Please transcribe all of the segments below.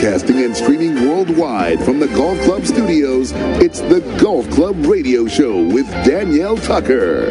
Broadcasting and streaming worldwide from the Golf Club studios, it's the Golf Club Radio Show with Danielle Tucker.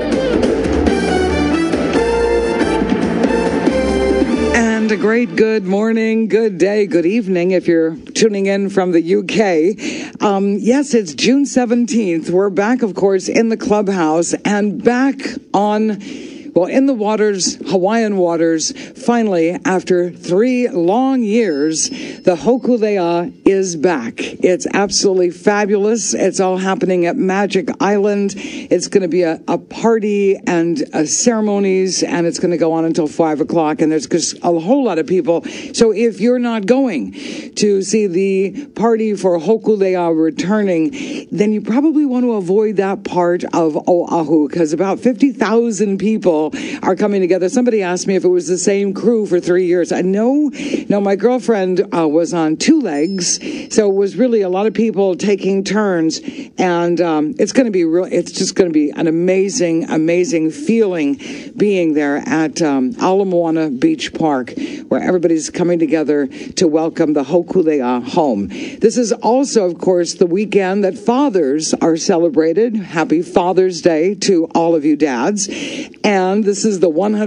And a great good morning, good day, good evening if you're tuning in from the UK. Yes, it's June 17th. We're back, of course, in the clubhouse and back on... Well, in the waters, Hawaiian waters, finally, after 3 long years, the Hokulea is back. It's absolutely fabulous. It's all happening at Magic Island. It's going to be a party and ceremonies, and it's going to go on until 5 o'clock, and there's just a whole lot of people. So if you're not going to see the party for Hokulea returning, then you probably want to avoid that part of Oahu, because about 50,000 people are coming together. Somebody asked me if it was the same crew for 3 years. No, my girlfriend was on 2 legs, so it was really a lot of people taking turns, and it's going to be real. It's just going to be an amazing feeling being there at Ala Moana Beach Park, where everybody's coming together to welcome the Hokulea home. This is also, of course, the weekend that fathers are celebrated. Happy Father's Day to all of you dads. And this is the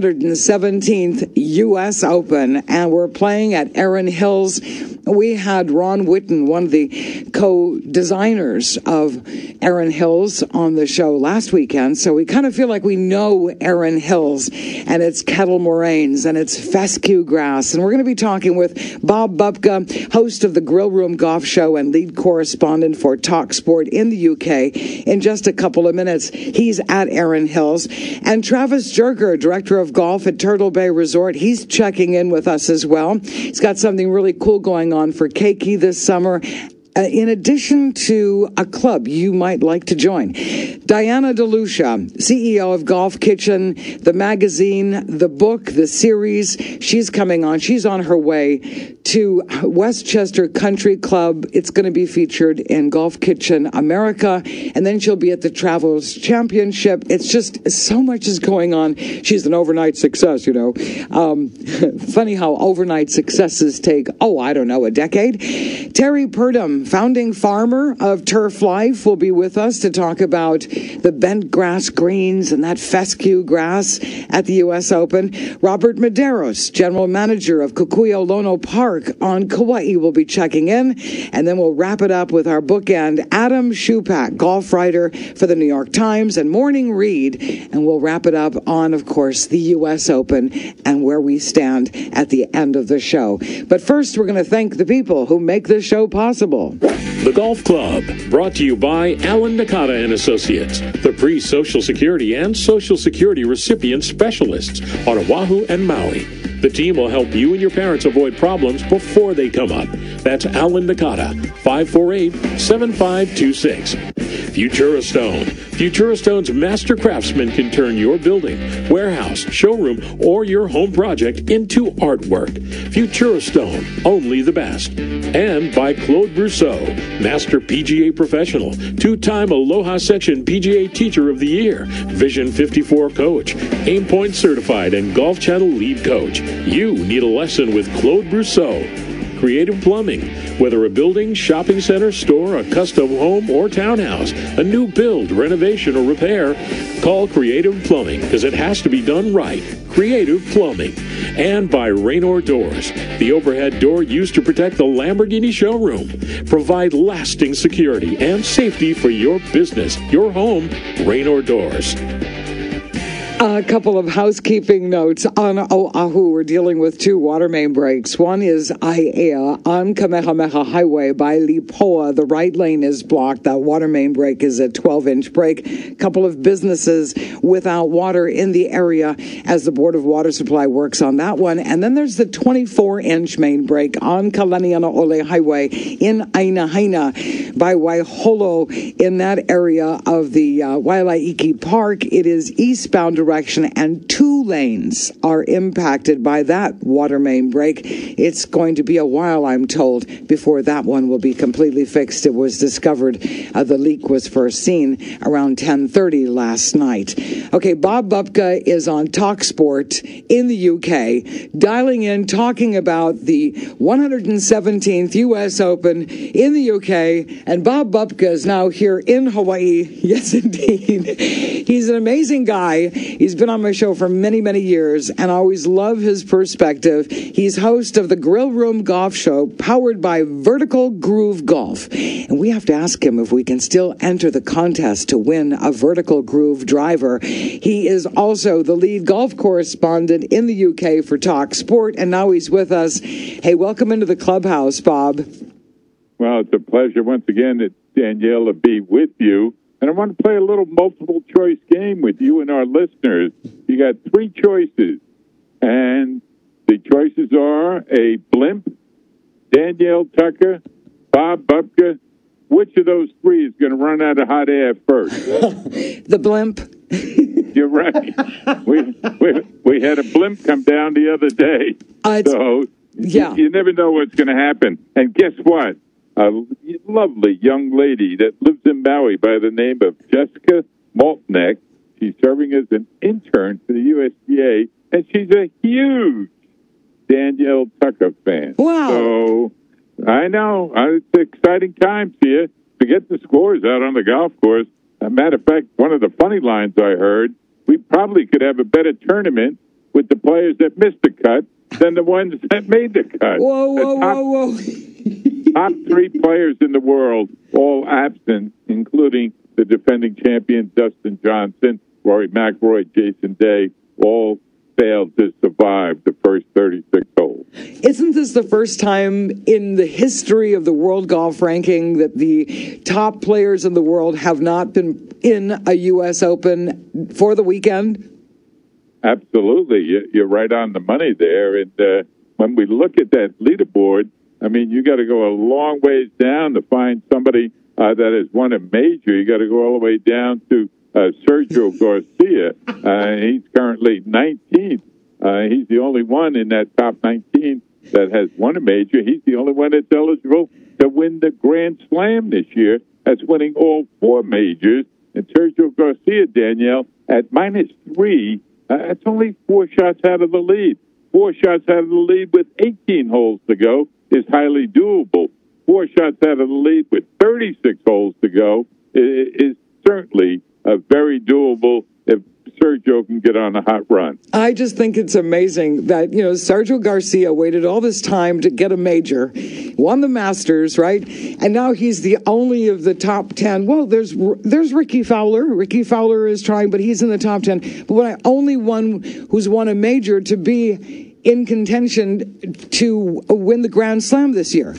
117th U.S. Open, and we're playing at Erin Hills. We had Ron Whitten, one of the co-designers of Erin Hills, on the show last weekend, so we kind of feel like we know Erin Hills, and it's kettle moraines, and it's fescue grass, and we're going to be talking with Bob Bubka, host of the Grill Room Golf Show and lead correspondent for TalkSport in the UK, in just a couple of minutes. He's at Erin Hills, and Travis Jerker, director of golf at Turtle Bay Resort, he's checking in with us as well. He's got something really cool going on for Keiki this summer, in addition to a club you might like to join. Diana DeLucia, CEO of Golf Kitchen, the magazine, the book, the series, she's coming on. She's on her way to Westchester Country Club. It's going to be featured in Golf Kitchen America, and then she'll be at the Travelers Championship. It's just so much is going on. She's an overnight success, you know. Funny how overnight successes take, a decade. Terry Purdom, founding farmer of Turf Life, will be with us to talk about the bent grass greens and that fescue grass at the U.S. Open. Robert Medeiros, general manager of Kukui'o Lono Park on Kauai, will be checking in. And then we'll wrap it up with our bookend, Adam Shupak, golf writer for the New York Times and Morning Read. And we'll wrap it up on, of course, the U.S. Open and where we stand at the end of the show. But first, we're going to thank the people who make this show possible. The Golf Club, brought to you by Alan Nakata and Associates, the pre-Social Security and Social Security recipient specialists on Oahu and Maui. The team will help you and your parents avoid problems before they come up. That's Alan Nakata, 548-7526. Futuristone. Futuristone's master craftsman can turn your building, warehouse, showroom, or your home project into artwork. Futuristone, only the best. And by Claude Brousseau, master PGA professional, 2-time Aloha Section PGA Teacher of the Year, Vision 54 coach, Aim Point certified, and Golf Channel lead coach. You need a lesson with Claude Brousseau. Creative Plumbing. Whether a building, shopping center, store, a custom home, or townhouse, a new build, renovation, or repair, call Creative Plumbing, because it has to be done right. Creative Plumbing. And by Raynor Doors, the overhead door used to protect the Lamborghini showroom. Provide lasting security and safety for your business, your home. Raynor Doors. A couple of housekeeping notes. On Oahu, we're dealing with 2 water main breaks. One is Aiea on Kamehameha Highway by Lipoa. The right lane is blocked. That water main break is a 12-inch break. A couple of businesses without water in the area as the Board of Water Supply works on that one. And then there's the 24-inch main break on Kalaniana Ole Highway in Ainahaina by Waiholo in that area of the Waialaiki Park. It is eastbound direction, and 2 lanes are impacted by that water main break. It's going to be a while, I'm told, before that one will be completely fixed. It was discovered the leak was first seen around 10:30 last night. Okay, Bob Bubka is on TalkSport in the UK, dialing in, talking about the 117th U.S. Open in the UK, and Bob Bubka is now here in Hawaii. Yes, indeed. He's an amazing guy. He's been on my show for many, many years, and I always love his perspective. He's host of the Grill Room Golf Show, powered by Vertical Groove Golf. And we have to ask him if we can still enter the contest to win a Vertical Groove driver. He is also the lead golf correspondent in the UK for TalkSport, and now he's with us. Hey, welcome into the clubhouse, Bob. Well, it's a pleasure once again, Danielle, to be with you. And I want to play a little multiple choice game with you and our listeners. You got 3 choices, and the choices are a blimp, Danielle Tucker, Bob Bubka. Which of those 3 is going to run out of hot air first? The blimp. You're right. We had a blimp come down the other day. You never know what's going to happen. And guess what? A lovely young lady that lives in Maui by the name of Jessica Maltneck. She's serving as an intern for the USGA, and she's a huge Danielle Tucker fan. Wow. So I know. It's exciting times here. Forget the scores out on the golf course. As a matter of fact, one of the funny lines I heard, we probably could have a better tournament with the players that missed the cut than the ones that made the cut. Whoa. Top 3 players in the world, all absent, including the defending champion Dustin Johnson, Rory McIlroy, Jason Day, all failed to survive the first 36 holes. Isn't this the first time in the history of the world golf ranking that the top players in the world have not been in a U.S. Open for the weekend? Absolutely. You're right on the money there. And when we look at that leaderboard, I mean, you got to go a long ways down to find somebody that has won a major. You got to go all the way down to Sergio Garcia. He's currently 19th. He's the only one in that top 19 that has won a major. He's the only one that's eligible to win the Grand Slam this year. That's winning all 4 majors. And Sergio Garcia, Danielle, at -3, that's only 4 shots out of the lead. 4 shots out of the lead with 18 holes to go is highly doable. 4 shots out of the lead with 36 holes to go is certainly very doable if Sergio can get on a hot run. I just think it's amazing that, Sergio Garcia waited all this time to get a major, won the Masters, right? And now he's the only of the top 10. Well, there's Ricky Fowler. Ricky Fowler is trying, but he's in the top 10. But only one who's won a major to be in contention to win the Grand Slam this year.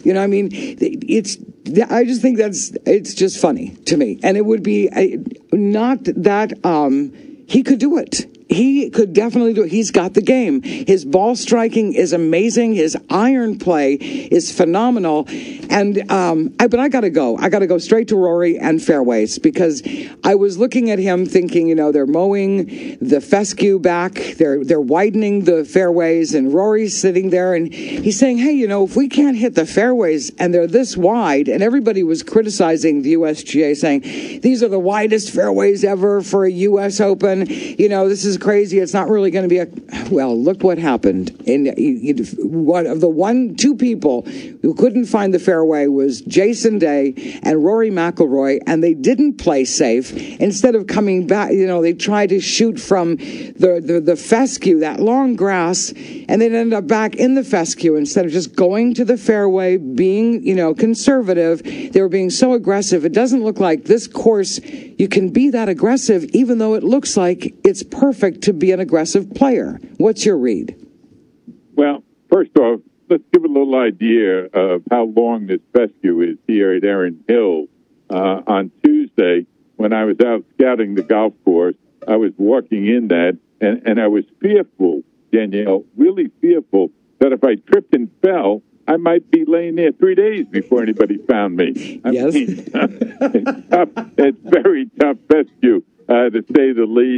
I just think it's just funny to me. And it would be not that he could do it. He could definitely do it. He's got the game. His ball striking is amazing. His iron play is phenomenal. And but I got to go. I got to go straight to Rory and fairways, because I was looking at him thinking, they're mowing the fescue back. They're widening the fairways, and Rory's sitting there and he's saying, hey, if we can't hit the fairways and they're this wide, and everybody was criticizing the USGA saying these are the widest fairways ever for a U.S. Open. This is crazy. It's not really going to be well, look what happened. And one of the 2 people who couldn't find the fairway was Jason Day and Rory McIlroy, and they didn't play safe. Instead of coming back, they tried to shoot from the fescue, that long grass, and they ended up back in the fescue instead of just going to the fairway, being, conservative. They were being so aggressive. It doesn't look like this course you can be that aggressive, even though it looks like it's perfect to be an aggressive player. What's your read? Well, first off, let's give a little idea of how long this fescue is here at Erin Hills. On Tuesday, when I was out scouting the golf course, I was walking in that, and I was fearful, Danielle, really fearful that if I tripped and fell, I might be laying there 3 days before anybody found me. Yes. It's tough. It's very tough fescue, to say the least.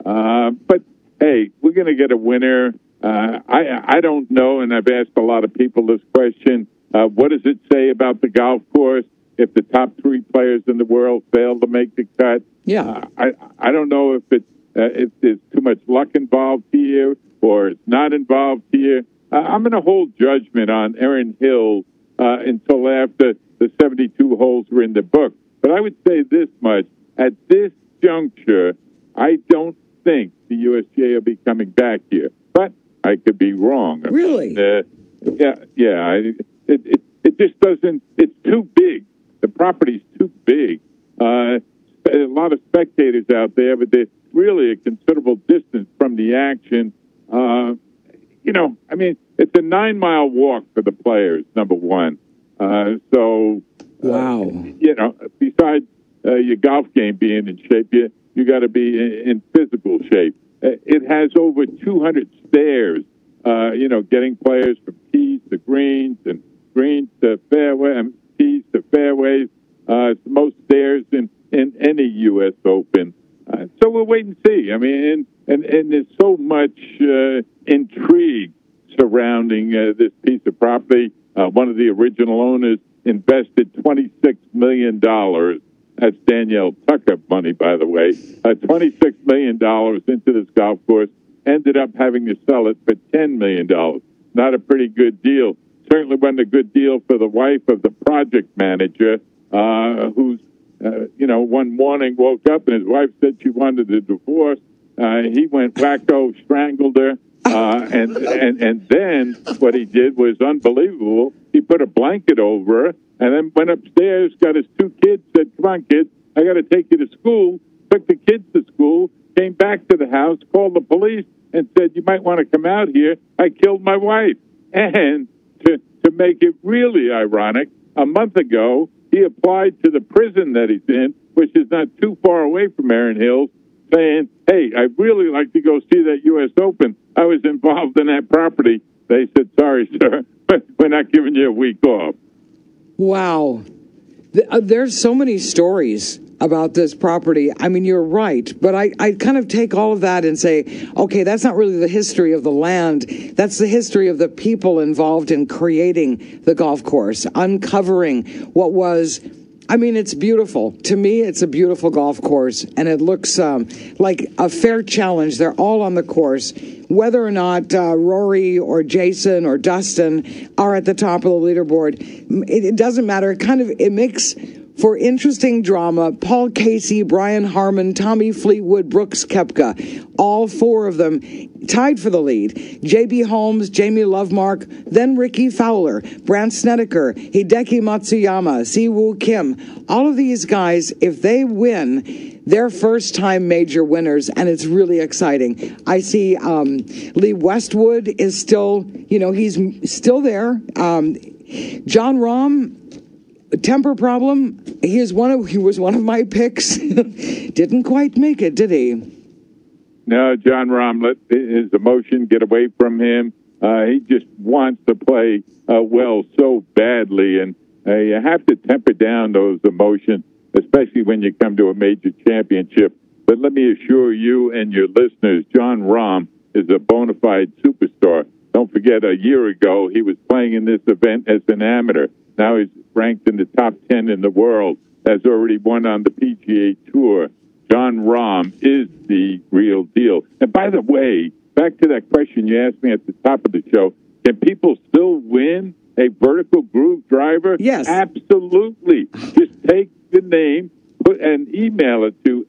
But, hey, we're going to get a winner. I don't know, and I've asked a lot of people this question. What does it say about the golf course if the top three players in the world fail to make the cut? Yeah. I don't know if there's too much luck involved here or it's not involved here. I'm going to hold judgment on Erin Hills until after the 72 holes were in the book. But I would say this much. At this juncture, I don't think the USGA will be coming back here. But I could be wrong. Really? Yeah. It just doesn't. It's too big. The property's too big. A lot of spectators out there, but they're really a considerable distance from the action. It's a 9-mile walk for the players, number one. Wow. Besides your golf game being in shape, you got to be in physical shape. It has over 200 stairs, getting players from tees to greens and greens to fairway and tees to fairways. It's the most stairs in any U.S. Open. So we'll wait and see. I mean, and there's so much intrigue surrounding this piece of property. One of the original owners invested $26 million. That's Danielle Tucker money, by the way. $26 million into this golf course. Ended up having to sell it for $10 million. Not a pretty good deal. Certainly wasn't a good deal for the wife of the project manager, who's, one morning woke up and his wife said she wanted a divorce. He went wacko, strangled her. And then what he did was unbelievable. He put a blanket over her and then went upstairs, got his two kids, said, "Come on, kids, I got to take you to school." Took the kids to school, came back to the house, called the police, and said, "You might want to come out here. I killed my wife." And to make it really ironic, a month ago, he applied to the prison that he's in, which is not too far away from Erin Hills, saying, "Hey, I'd really like to go see that U.S. Open. I was involved in that property." They said, "Sorry, sir, but we're not giving you a week off." Wow. There's so many stories about this property. I mean, you're right, but I kind of take all of that and say, okay, that's not really the history of the land. That's the history of the people involved in creating the golf course, uncovering what was. I mean, it's beautiful. To me, it's a beautiful golf course, and it looks like a fair challenge. They're all on the course. Whether or not Rory or Jason or Dustin are at the top of the leaderboard, it doesn't matter. It makes for interesting drama. Paul Casey, Brian Harman, Tommy Fleetwood, Brooks Koepka, all four of them tied for the lead. J.B. Holmes, Jamie Lovemark, then Ricky Fowler, Brandt Snedeker, Hideki Matsuyama, Siwoo Kim. All of these guys, if they win, they're first-time major winners, and it's really exciting. I see Lee Westwood is still, he's still there. Jon Rahm, temper problem. He was one of my picks. Didn't quite make it, did he? No, Jon Rahm let his emotion get away from him. He just wants to play well so badly, and you have to temper down those emotions, especially when you come to a major championship. But let me assure you and your listeners, Jon Rahm is a bona fide superstar. Don't forget, a year ago, he was playing in this event as an amateur. Now he's ranked in the top 10 in the world, has already won on the PGA Tour. Jon Rahm is the real deal. And by the way, back to that question you asked me at the top of the show, can people still win a vertical groove driver? Yes. Absolutely. Just take the name, and email it to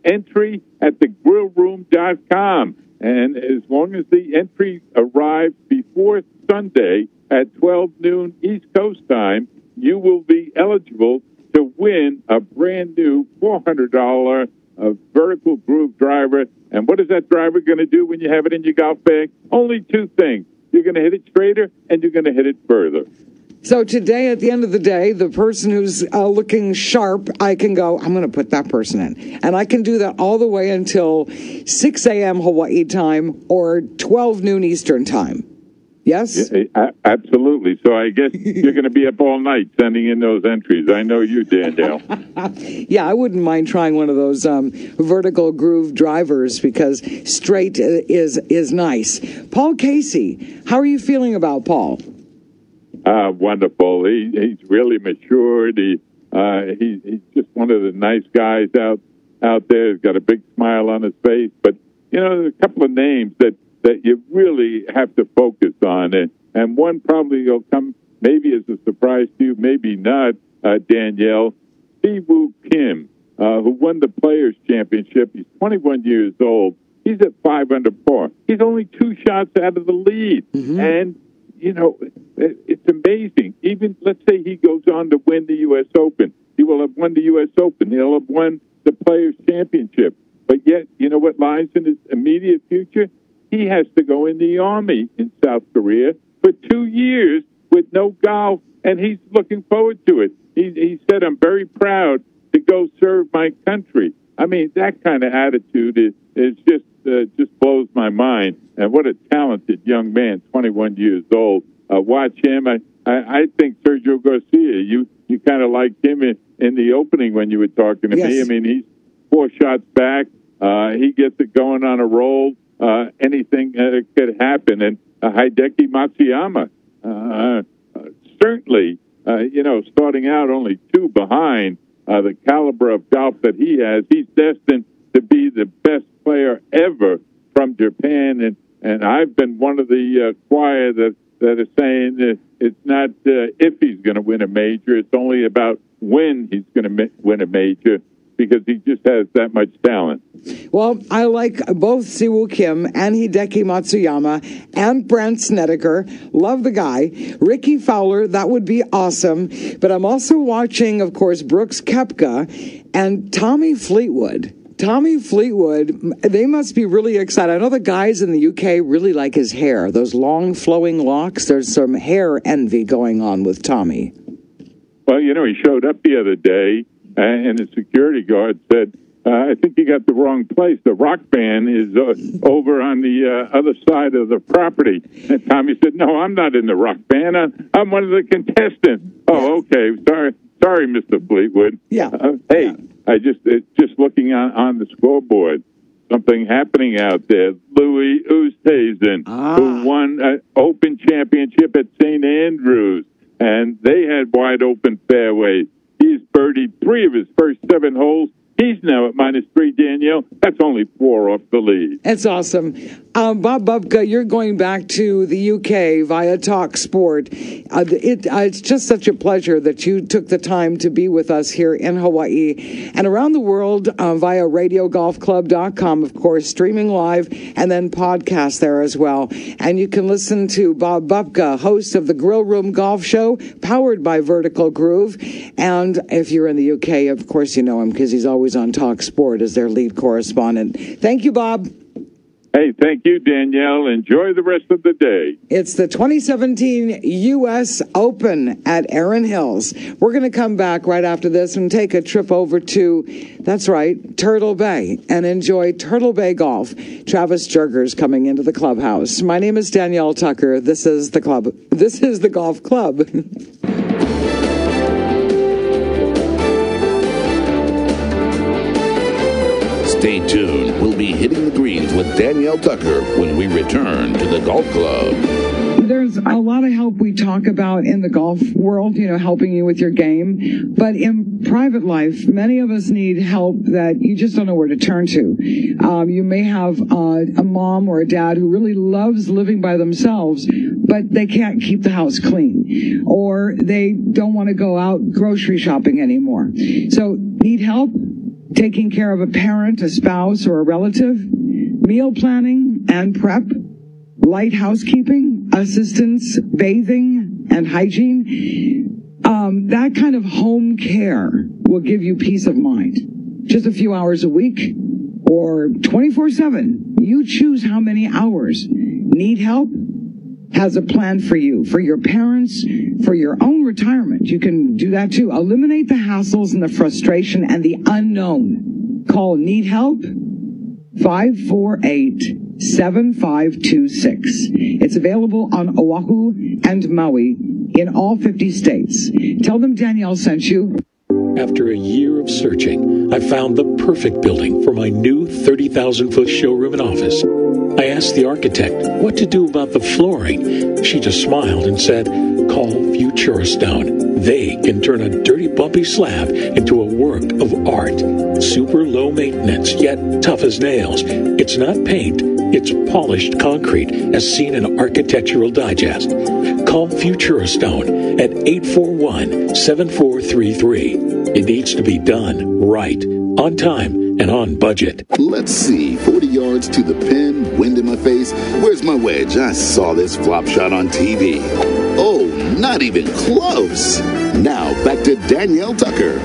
entry@thegrillroom.com. And as long as the entry arrives before Sunday at 12 noon East Coast time, you will be eligible to win a brand new $400 vertical groove driver. And what is that driver going to do when you have it in your golf bag? Only two things. You're going to hit it straighter, and you're going to hit it further. So today, at the end of the day, the person who's looking sharp, I can go, I'm going to put that person in. And I can do that all the way until 6 a.m. Hawaii time or 12 noon Eastern time. Yes? Absolutely. So I guess you're going to be up all night sending in those entries. I know you, Danielle. Yeah, I wouldn't mind trying one of those vertical groove drivers because straight is nice. Paul Casey, how are you feeling about Paul? Wonderful. He's really matured. He's just one of the nice guys out there. He's got a big smile on his face. But, there's a couple of names that you really have to focus on. And one probably will come maybe as a surprise to you, maybe not, Danielle. Siwoo Kim, who won the Players' Championship. He's 21 years old. He's at 5 under par. He's only 2 shots out of the lead. Mm-hmm. And, it's amazing. Even, let's say he goes on to win the U.S. Open. He will have won the U.S. Open. He'll have won the Players' Championship. But yet, you know what lies in his immediate future? He has to go in the Army in South Korea for 2 years with no golf, and he's looking forward to it. He said, I'm very proud to go serve my country. I mean, that kind of attitude is just blows my mind. And what a talented young man, 21 years old. Watch him. I think Sergio Garcia, you kind of liked him in the opening when you were talking to me. I mean, he's 4 shots back. He gets it going on a roll. Anything could happen. And Hideki Matsuyama, certainly, starting out only 2 behind the caliber of golf that he has, he's destined to be the best player ever from Japan. And I've been one of the choir that is saying that it's not if he's going to win a major, it's only about when he's going to win a major, because he just has that much talent. Well, I like both Siwoo Kim and Hideki Matsuyama and Brandt Snedeker. Love the guy. Ricky Fowler, that would be awesome. But I'm also watching, of course, Brooks Koepka and Tommy Fleetwood. Tommy Fleetwood, they must be really excited. I know the guys in the UK really like his hair, those long flowing locks. There's some hair envy going on with Tommy. Well, he showed up the other day, and the security guard said, I think you got the wrong place. The rock band is over on the other side of the property. And Tommy said, no, I'm not in the rock band. I'm one of the contestants. Oh, okay. Sorry, Mr. Fleetwood. Yeah. Hey, I just looking on the scoreboard, something happening out there. Louis Oosthuizen, who won an Open Championship at St. Andrews, and they had wide open fairways. He's birdied 3 of his first 7 holes. He's now at -3, Danielle. That's only 4 off the lead. That's awesome. Bob Bubka, you're going back to the UK via Talk Sport. It's just such a pleasure that you took the time to be with us here in Hawaii and around the world via RadioGolfClub.com, of course, streaming live and then podcast there as well. And you can listen to Bob Bubka, host of the Grill Room Golf Show, powered by Vertical Groove. And if you're in the UK, of course, you know him because he's always on Talk Sport as their lead correspondent. Thank you, Bob. Hey, thank you, Danielle. Enjoy the rest of the day. It's the 2017 U.S. Open at Erin Hills. We're going to come back right after this and take a trip over to, that's right, Turtle Bay and enjoy Turtle Bay golf. Travis Jerger's coming into the clubhouse. My name is Danielle Tucker. This is the club. This is the golf club. Stay tuned. We'll be hitting the greens with Danielle Tucker when we return to the Golf Club. There's a lot of help we talk about in the golf world, helping you with your game. But in private life, many of us need help that you just don't know where to turn to. You may have a mom or a dad who really loves living by themselves, but they can't keep the house clean, or they don't want to go out grocery shopping anymore. So need help taking care of a parent, a spouse, or a relative, meal planning and prep, light housekeeping, assistance, bathing, and hygiene. That kind of home care will give you peace of mind. Just a few hours a week or 24/7. You choose how many hours. Need help? Has a plan for you, for your parents, for your own retirement. You can do that too. Eliminate the hassles and the frustration and the unknown. Call Need Help 548-7526. It's available on Oahu and Maui in all 50 states. Tell them Danielle sent you. After a year of searching, I found the perfect building for my new 30,000-foot showroom and office. I asked the architect what to do about the flooring. She just smiled and said, call Futura Stone. They can turn a dirty, bumpy slab into a work of art. Super low maintenance, yet tough as nails. It's not paint, it's polished concrete, as seen in Architectural Digest. Call Futura Stone at 841-7433. It needs to be done right, on time, and on budget. Let's see, 40 yards to the pin, wind in my face. Where's my wedge? I saw this flop shot on TV. Oh, not even close. Now back to Danielle Tucker.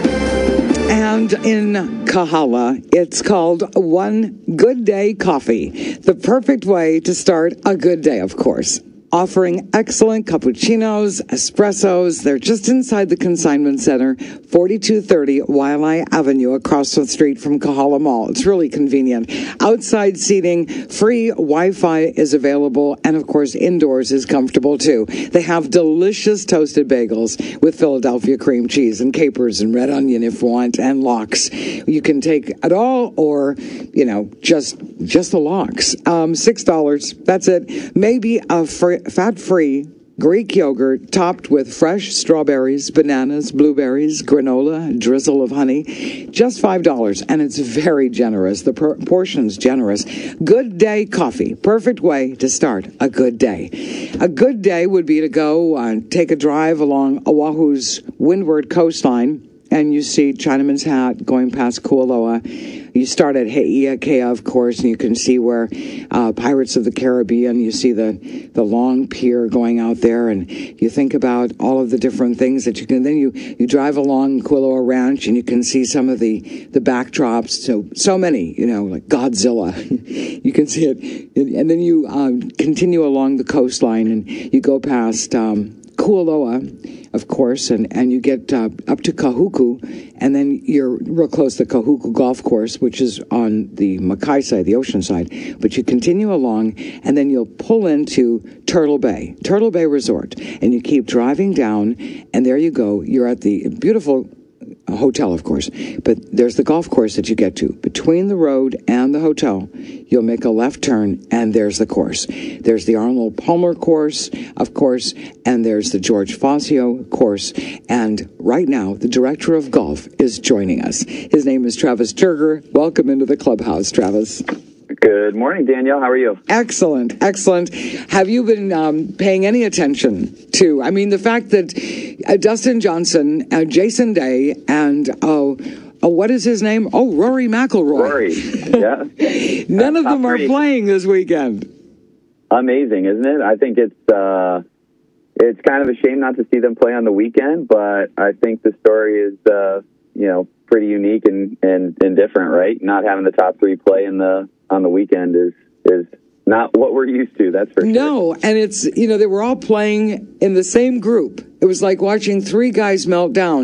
And in Kahala, it's called One Good Day Coffee. The perfect way to start a good day, of course. Offering excellent cappuccinos, espressos. They're just inside the consignment center, 4230 Waialae Avenue, across the street from Kahala Mall. It's really convenient. Outside seating, free Wi-Fi is available, and of course, indoors is comfortable too. They have delicious toasted bagels with Philadelphia cream cheese and capers and red onion if you want, and lox. You can take it all, or just the lox. $6. That's it. Maybe a fat-free Greek yogurt topped with fresh strawberries, bananas, blueberries, granola, a drizzle of honey. Just $5, and it's very generous. The portion's generous. Good Day Coffee. Perfect way to start a good day. A good day would be to go take a drive along Oahu's windward coastline, and you see Chinaman's Hat going past Kualoa. You start at Hei'akea, of course, and you can see where Pirates of the Caribbean, you see the long pier going out there, and you think about all of the different things that you can. Then you drive along Kualoa Ranch, and you can see some of the backdrops. So many, like Godzilla. You can see it. And then you continue along the coastline, and you go past Kualoa, of course, and you get up to Kahuku, and then you're real close to Kahuku Golf Course, which is on the Makai side, the ocean side. But you continue along, and then you'll pull into Turtle Bay Resort, and you keep driving down, and there you go. You're at the beautiful hotel, of course, but there's the golf course that you get to. Between the road and the hotel, you'll make a left turn, and there's the course. There's the Arnold Palmer course, of course, and there's the George Fazio course. And right now, the director of golf is joining us. His name is Travis Turger. Welcome into the clubhouse, Travis. Good morning, Danielle. How are you? Excellent, excellent. Have you been paying any attention to, the fact that Dustin Johnson, Jason Day, and, what is his name? Oh, Rory McIlroy. Rory, yeah. None of them are playing this weekend. Amazing, isn't it? I think it's kind of a shame not to see them play on the weekend, but I think the story is, pretty unique and different, right? Not having the top three play on the weekend is not what we're used to, that's for sure. No, and it's, they were all playing in the same group. It was like watching three guys melt down.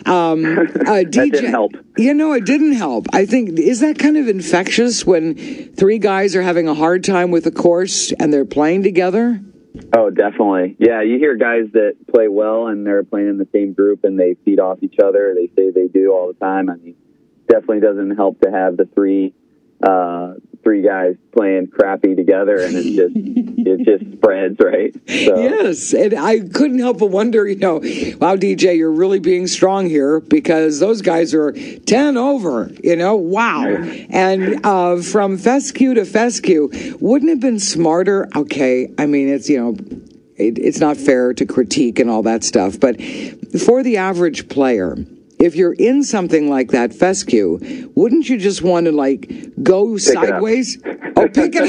That didn't help. It didn't help. I think, is that kind of infectious when three guys are having a hard time with a course and they're playing together? Oh, definitely. Yeah, you hear guys that play well and they're playing in the same group and they feed off each other. They say they do all the time. Definitely doesn't help to have the three guys playing crappy together, and it just spreads, right? So. Yes, and I couldn't help but wonder, wow, DJ, you're really being strong here, because those guys are 10 over, wow. And from fescue to fescue, wouldn't it have been smarter? Okay, it's not fair to critique and all that stuff, but for the average player, if you're in something like that fescue, wouldn't you just want to go pick sideways? Pick it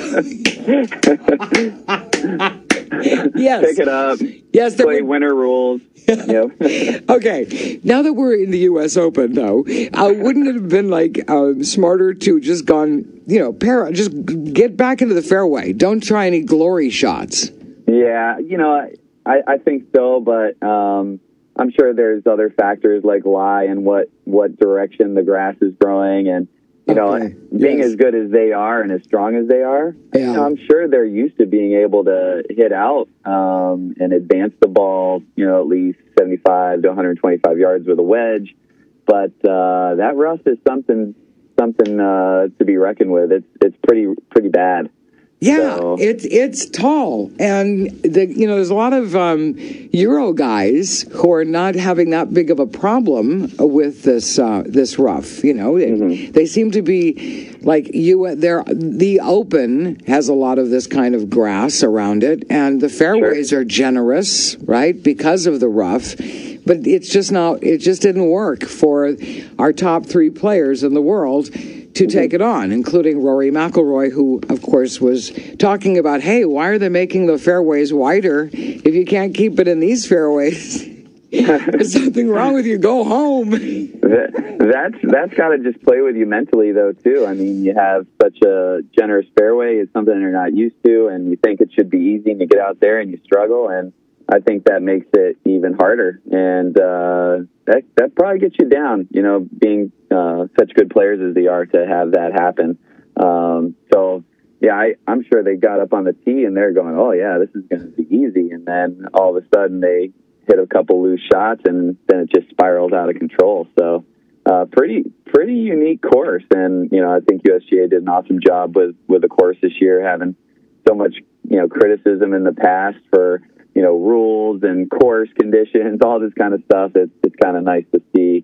up. Yes. Pick it up. Yes. Play winter rules. Yep. Okay. Now that we're in the U.S. Open, though, wouldn't it have been smarter to just just get back into the fairway? Don't try any glory shots. Yeah. I think so, but I'm sure there's other factors like lie and what direction the grass is growing, and being as good as they are and as strong as they are, I'm sure they're used to being able to hit out and advance the ball, at least 75 to 125 yards with a wedge. But that rough is something to be reckoned with. It's pretty bad. Yeah, so. it's tall, and there's a lot of Euro guys who are not having that big of a problem with this rough. They seem to be like the Open has a lot of this kind of grass around it, and the fairways are generous, right, because of the rough. But it just didn't work for our top 3 players in the world to take it on, including Rory McIlroy, who, of course, was talking about, hey, why are they making the fairways wider if you can't keep it in these fairways? There's something wrong with you. Go home. That's got to just play with you mentally, though, too. I mean, you have such a generous fairway. It's something you're not used to, and you think it should be easy, and you get out there and you struggle, and I think that makes it even harder. And that probably gets you down, being such good players as they are, to have that happen. I'm sure they got up on the tee and they're going, oh, yeah, this is going to be easy. And then all of a sudden they hit a couple loose shots and then it just spiraled out of control. So pretty unique course. And, I think USGA did an awesome job with the course this year, having so much, criticism in the past for, rules and course conditions, all this kind of stuff. It's kind of nice to see,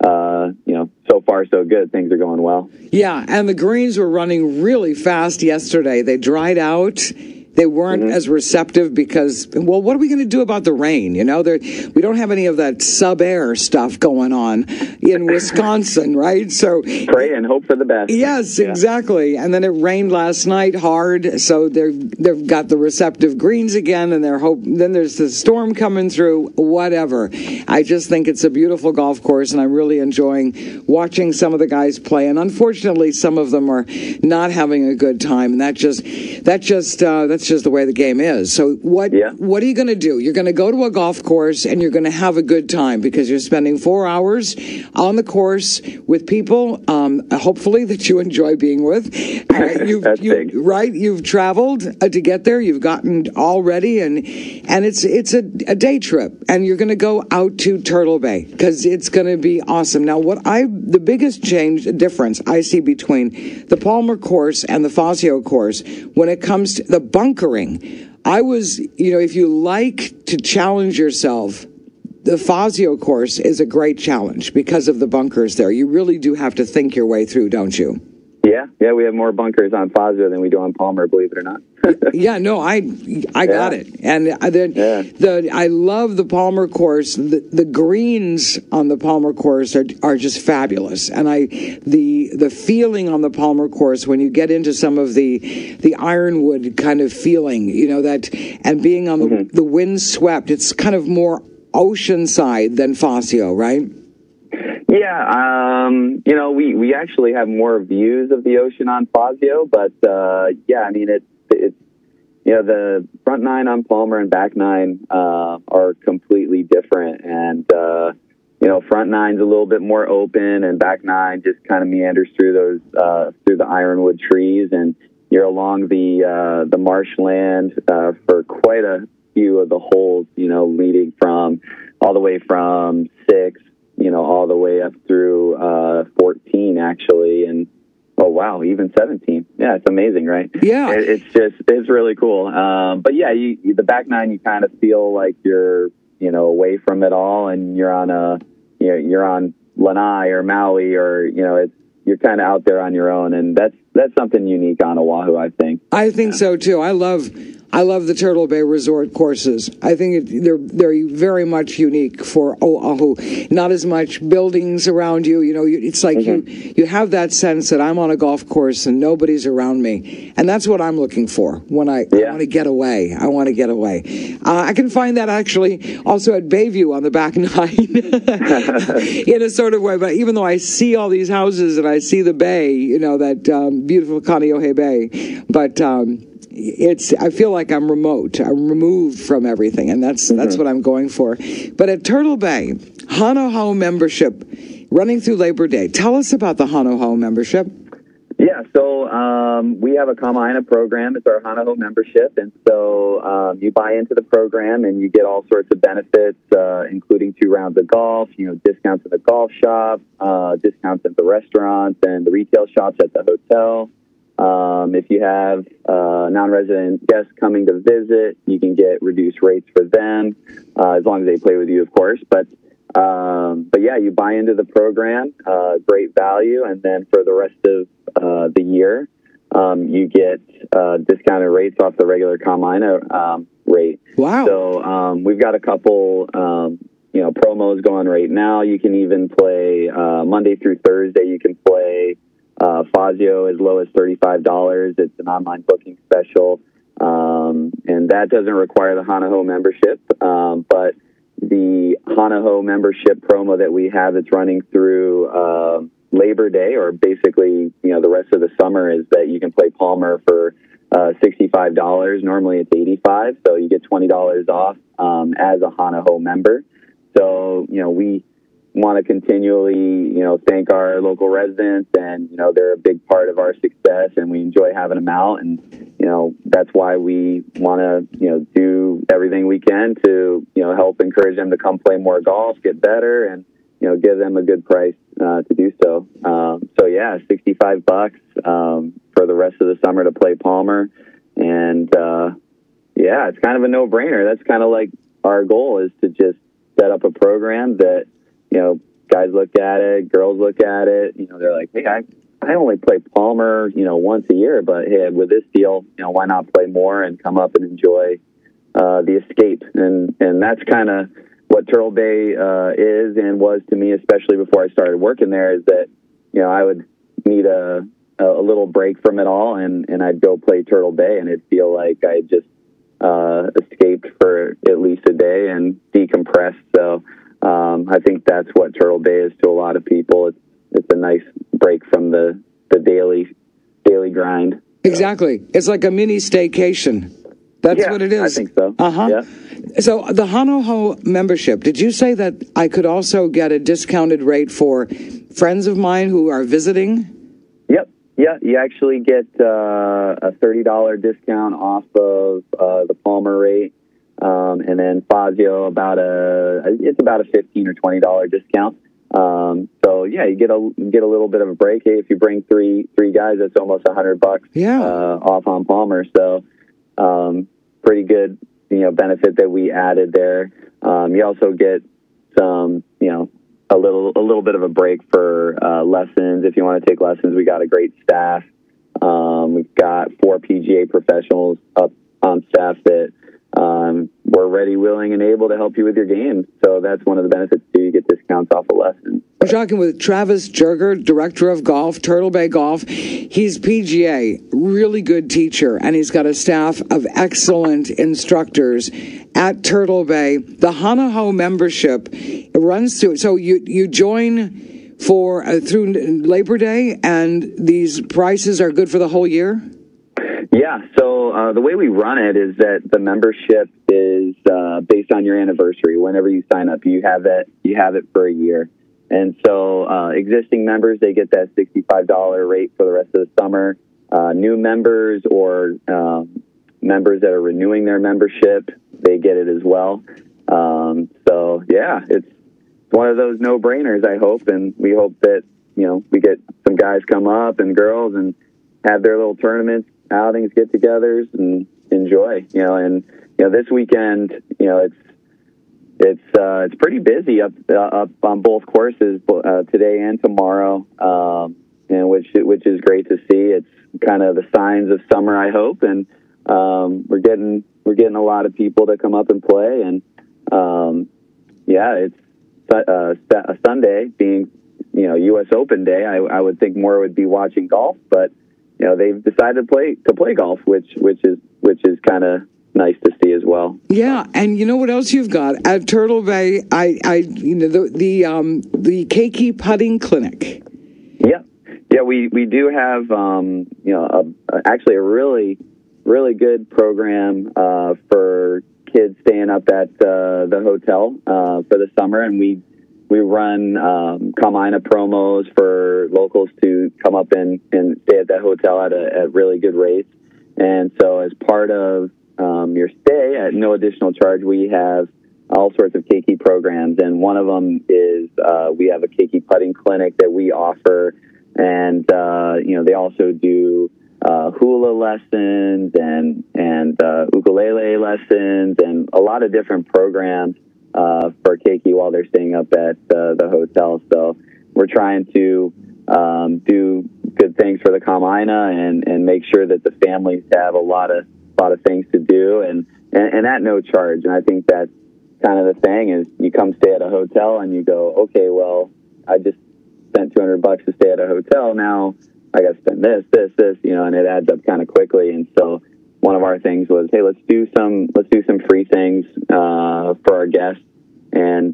so far so good. Things are going well. Yeah, and the greens were running really fast yesterday. They dried out. They weren't as receptive because, well, what are we going to do about the rain? We don't have any of that sub-air stuff going on in Wisconsin, right? So pray and hope for the best. Yes, exactly. And then it rained last night hard, so they've got the receptive greens again, and then there's the storm coming through. Whatever. I just think it's a beautiful golf course, and I'm really enjoying watching some of the guys play. And unfortunately, some of them are not having a good time, and that's just the way the game is. So what are you going to do? You're going to go to a golf course and you're going to have a good time because you're spending 4 hours on the course with people, hopefully that you enjoy being with. You've traveled to get there. You've gotten all ready, and it's a day trip, and you're going to go out to Turtle Bay because it's going to be awesome. Now, the biggest difference I see between the Palmer course and the Fazio course when it comes to the bunkering, if you like to challenge yourself, the Fazio course is a great challenge because of the bunkers there. You really do have to think your way through, don't you? Yeah, we have more bunkers on Fazio than we do on Palmer, believe it or not. I got it. And I love the Palmer course. The greens on the Palmer course are just fabulous. And the feeling on the Palmer course when you get into some of the ironwood kind of feeling, and being on the wind-swept, it's kind of more oceanside than Fazio, right? Yeah, we actually have more views of the ocean on Fazio, but it's the front 9 on Palmer and back 9 are completely different, and front 9's a little bit more open, and back 9 just kind of meanders through through the ironwood trees, and you're along the marshland for quite a few of the holes, leading from all the way from 6. All the way up through 14, actually, and even 17. Yeah, it's amazing, right? Yeah, it's really cool. But yeah, the back 9, you kind of feel like you're away from it all, and you're on you're on Lanai or Maui, or you're kind of out there on your own, and that's something unique on Oahu, I think. I think so too. I love the Turtle Bay Resort courses. I think they're very much unique for Oahu. Not as much buildings around you. It's like you have that sense that I'm on a golf course and nobody's around me. And that's what I'm looking for when I want to get away. I want to get away. I can find that actually also at Bayview on the back 9 in a sort of way. But even though I see all these houses and I see the bay, that beautiful Kaneohe Bay, but I feel like I'm remote. I'm removed from everything, and that's what I'm going for. But at Turtle Bay, Hano Hou membership running through Labor Day. Tell us about the Hano Hou membership. Yeah, so we have a Kama'aina program. It's our Hanaho membership, and so you buy into the program and you get all sorts of benefits, including 2 rounds of golf, discounts at the golf shop, discounts at the restaurants and the retail shops at the hotel. If you have non-resident guests coming to visit, you can get reduced rates for them, as long as they play with you, of course. But yeah, you buy into the program, great value, and then for the rest of the year, you get discounted rates off the regular Kama'aina rate. Wow! So we've got a couple, promos going right now. You can even play Monday through Thursday. You can play Fazio as low as $35. It's an online booking special, and that doesn't require the Hanaho membership, but the Hanaho membership promo that we have that's running through Labor Day, or basically, the rest of the summer, is that you can play Palmer for $65. Normally it's $85, so you get $20 off as a Hanaho member. So, we want to continually, thank our local residents, and, they're a big part of our success, and we enjoy having them out. And, that's why we want to, do everything we can to, help encourage them to come play more golf, get better, and, give them a good price to do so. So yeah, $65 for the rest of the summer to play Palmer. And, yeah, it's kind of a no-brainer. That's kind of like our goal, is to just set up a program that, guys look at it, girls look at it, they're like, hey, I only play Palmer, once a year, but hey, with this deal, why not play more and come up and enjoy the escape? And that's kind of what Turtle Bay is and was to me, especially before I started working there, is that, I would need a little break from it all, and I'd go play Turtle Bay, and it'd feel like I just escaped for at least a day and decompressed. So I think that's what Turtle Bay is to a lot of people. It's a nice break from the daily grind. Exactly. It's like a mini staycation. That's what it is. I think so. Uh-huh. Yeah. So the Hanaho membership, did you say that I could also get a discounted rate for friends of mine who are visiting? Yep. Yeah, you actually get a $30 discount off of the Palmer rate. And then Fazio, it's about a $15 or $20 discount. So yeah, you get a little bit of a break. Hey, if you bring three guys, that's almost $100 off on Palmer. So pretty good, benefit that we added there. You also get some, a little bit of a break for lessons. If you want to take lessons, we got a great staff. We've got 4 PGA professionals up on staff that we're ready, willing, and able to help you with your game. So that's one of the benefits too. You get discounts off of lessons. We're talking with Travis Jerger, Director of Golf, Turtle Bay Golf. He's PGA, really good teacher, and he's got a staff of excellent instructors at Turtle Bay. The Hanaho membership runs through. So you join for through Labor Day, and these prices are good for the whole year? Yeah, so the way we run it is that the membership is based on your anniversary. Whenever you sign up, you have it for a year. And so existing members, they get that $65 rate for the rest of the summer. New members or members that are renewing their membership, they get it as well. So yeah, it's one of those no-brainers, I hope, and we hope that we get some guys come up and girls and have their little tournaments, outings, get-togethers, and enjoy. And this weekend, it's pretty busy up on both courses today and tomorrow, and which is great to see. It's kind of the signs of summer, I hope, and we're getting a lot of people to come up and play, and it's a Sunday being U.S. Open Day. I would think more would be watching golf, but they've decided to play golf, which is kind of nice to see as well. Yeah, and you know what else you've got at Turtle Bay? The Keiki Putting Clinic. Yeah, we do have actually a really good program for kids staying up at the hotel for the summer, and we run Kamina promos for locals to come up and stay at that hotel at really good rates. And so as part of your stay at no additional charge, we have all sorts of keiki programs. And one of them is we have a keiki putting clinic that we offer. And, they also do hula lessons and ukulele lessons and a lot of different programs for keiki while they're staying up at the hotel. So we're trying to do good things for the Kamina and make sure that the families have a lot of things to do and at no charge. And I think that's kind of the thing is you come stay at a hotel and you go, okay, well, I just spent $200 to stay at a hotel. Now I got to spend this, and it adds up kind of quickly. And so one of our things was, hey, let's do some free things for our guests and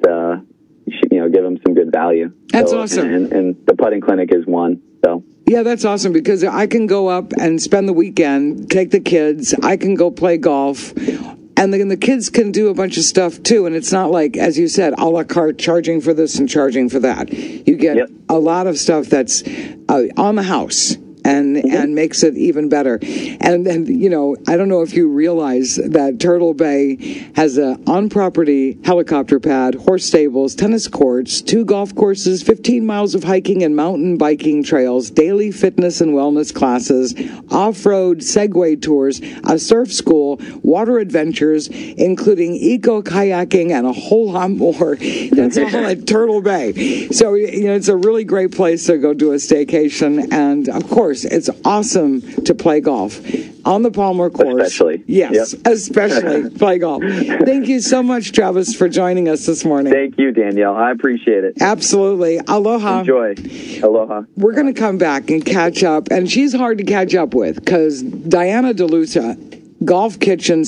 give them some good value. That's awesome. And the putting clinic is one. So. Yeah, that's awesome because I can go up and spend the weekend, take the kids, I can go play golf, and then the kids can do a bunch of stuff too. And it's not like, as you said, a la carte, charging for this and charging for that. You get a lot of stuff that's on the house. And makes it even better. And then, I don't know if you realize that Turtle Bay has a on-property helicopter pad, horse stables, tennis courts, 2 golf courses, 15 miles of hiking and mountain biking trails, daily fitness and wellness classes, off-road Segway tours, a surf school, water adventures, including eco-kayaking and a whole lot more. That's all at Turtle Bay. So, it's a really great place to go do a staycation. And, of course, it's awesome to play golf on the Palmer course. Especially. Yes, especially play golf. Thank you so much, Travis, for joining us this morning. Thank you, Danielle. I appreciate it. Absolutely. Aloha. Enjoy. Aloha. We're going to come back and catch up, and she's hard to catch up with because Diana DeLucia, Golf Kitchen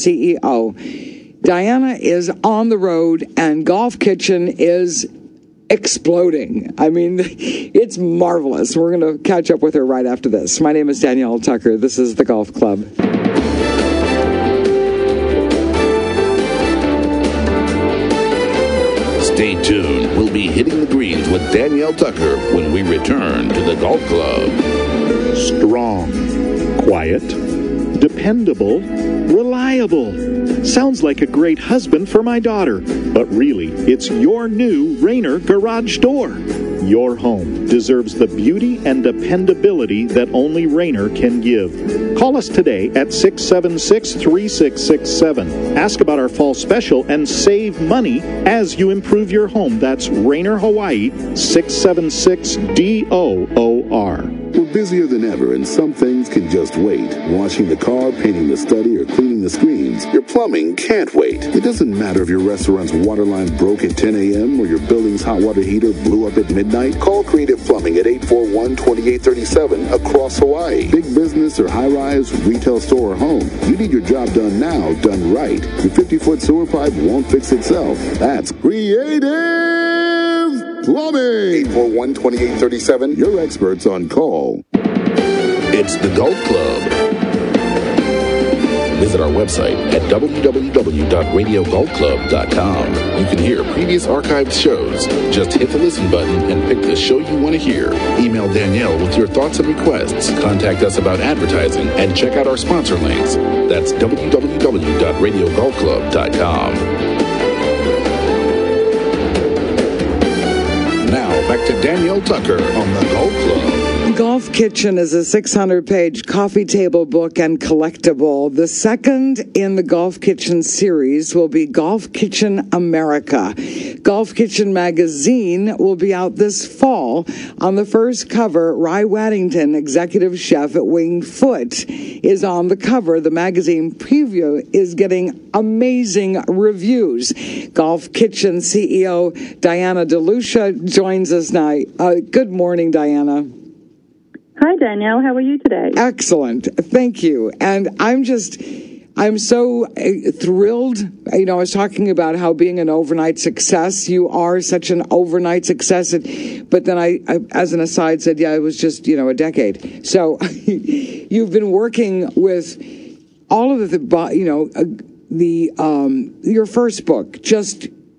CEO, Diana is on the road, and Golf Kitchen is exploding. I mean, it's marvelous. We're going to catch up with her right after this. My name is Danielle Tucker. This is The Golf Club. Stay tuned. We'll be hitting the greens with Danielle Tucker when we return to The Golf Club. Strong, quiet, dependable, reliable. Sounds like a great husband for my daughter, but really, it's your new Rainer garage door. Your home deserves the beauty and dependability that only Rainer can give. Call us today at 676-3667. Ask about our fall special and save money as you improve your home. That's Rainer Hawaii, 676-DOOR. We're busier than ever, and some things can just wait. Washing the car, painting the study, or cleaning the screens. Your plumbing can't wait. It doesn't matter if your restaurant's water line broke at 10 a.m. or your building's hot water heater blew up at midnight. Call Creative Plumbing at 841-2837 across Hawaii. Big business or high-rise, retail store or home. You need your job done now, done right. Your 50-foot sewer pipe won't fix itself. That's Creative Plumbing. 841-2837. Your experts on call. It's the Golf Club. Visit our website at www.radiogolfclub.com. You can hear previous archived shows. Just hit the listen button and pick the show you want to hear. Email Danielle with your thoughts and requests. Contact us about advertising and check out our sponsor links. That's www.radiogolfclub.com. Now, back to Danielle Tucker on the Golf Club. Golf Kitchen is a 600-page coffee table book and collectible. The second in the Golf Kitchen series will be Golf Kitchen America. Golf Kitchen magazine will be out this fall. On the first cover, Ry Waddington, executive chef at Winged Foot, is on the cover. The magazine preview is getting amazing reviews. Golf Kitchen CEO Diana DeLucia joins us now. Good morning, Diana. Hi, Danielle. How are you today? Excellent. Thank you. And I'm so thrilled. I was talking about how being an overnight success, you are such an overnight success. But then I as an aside, said, yeah, it was just, a decade. So you've been working with all of your first book, just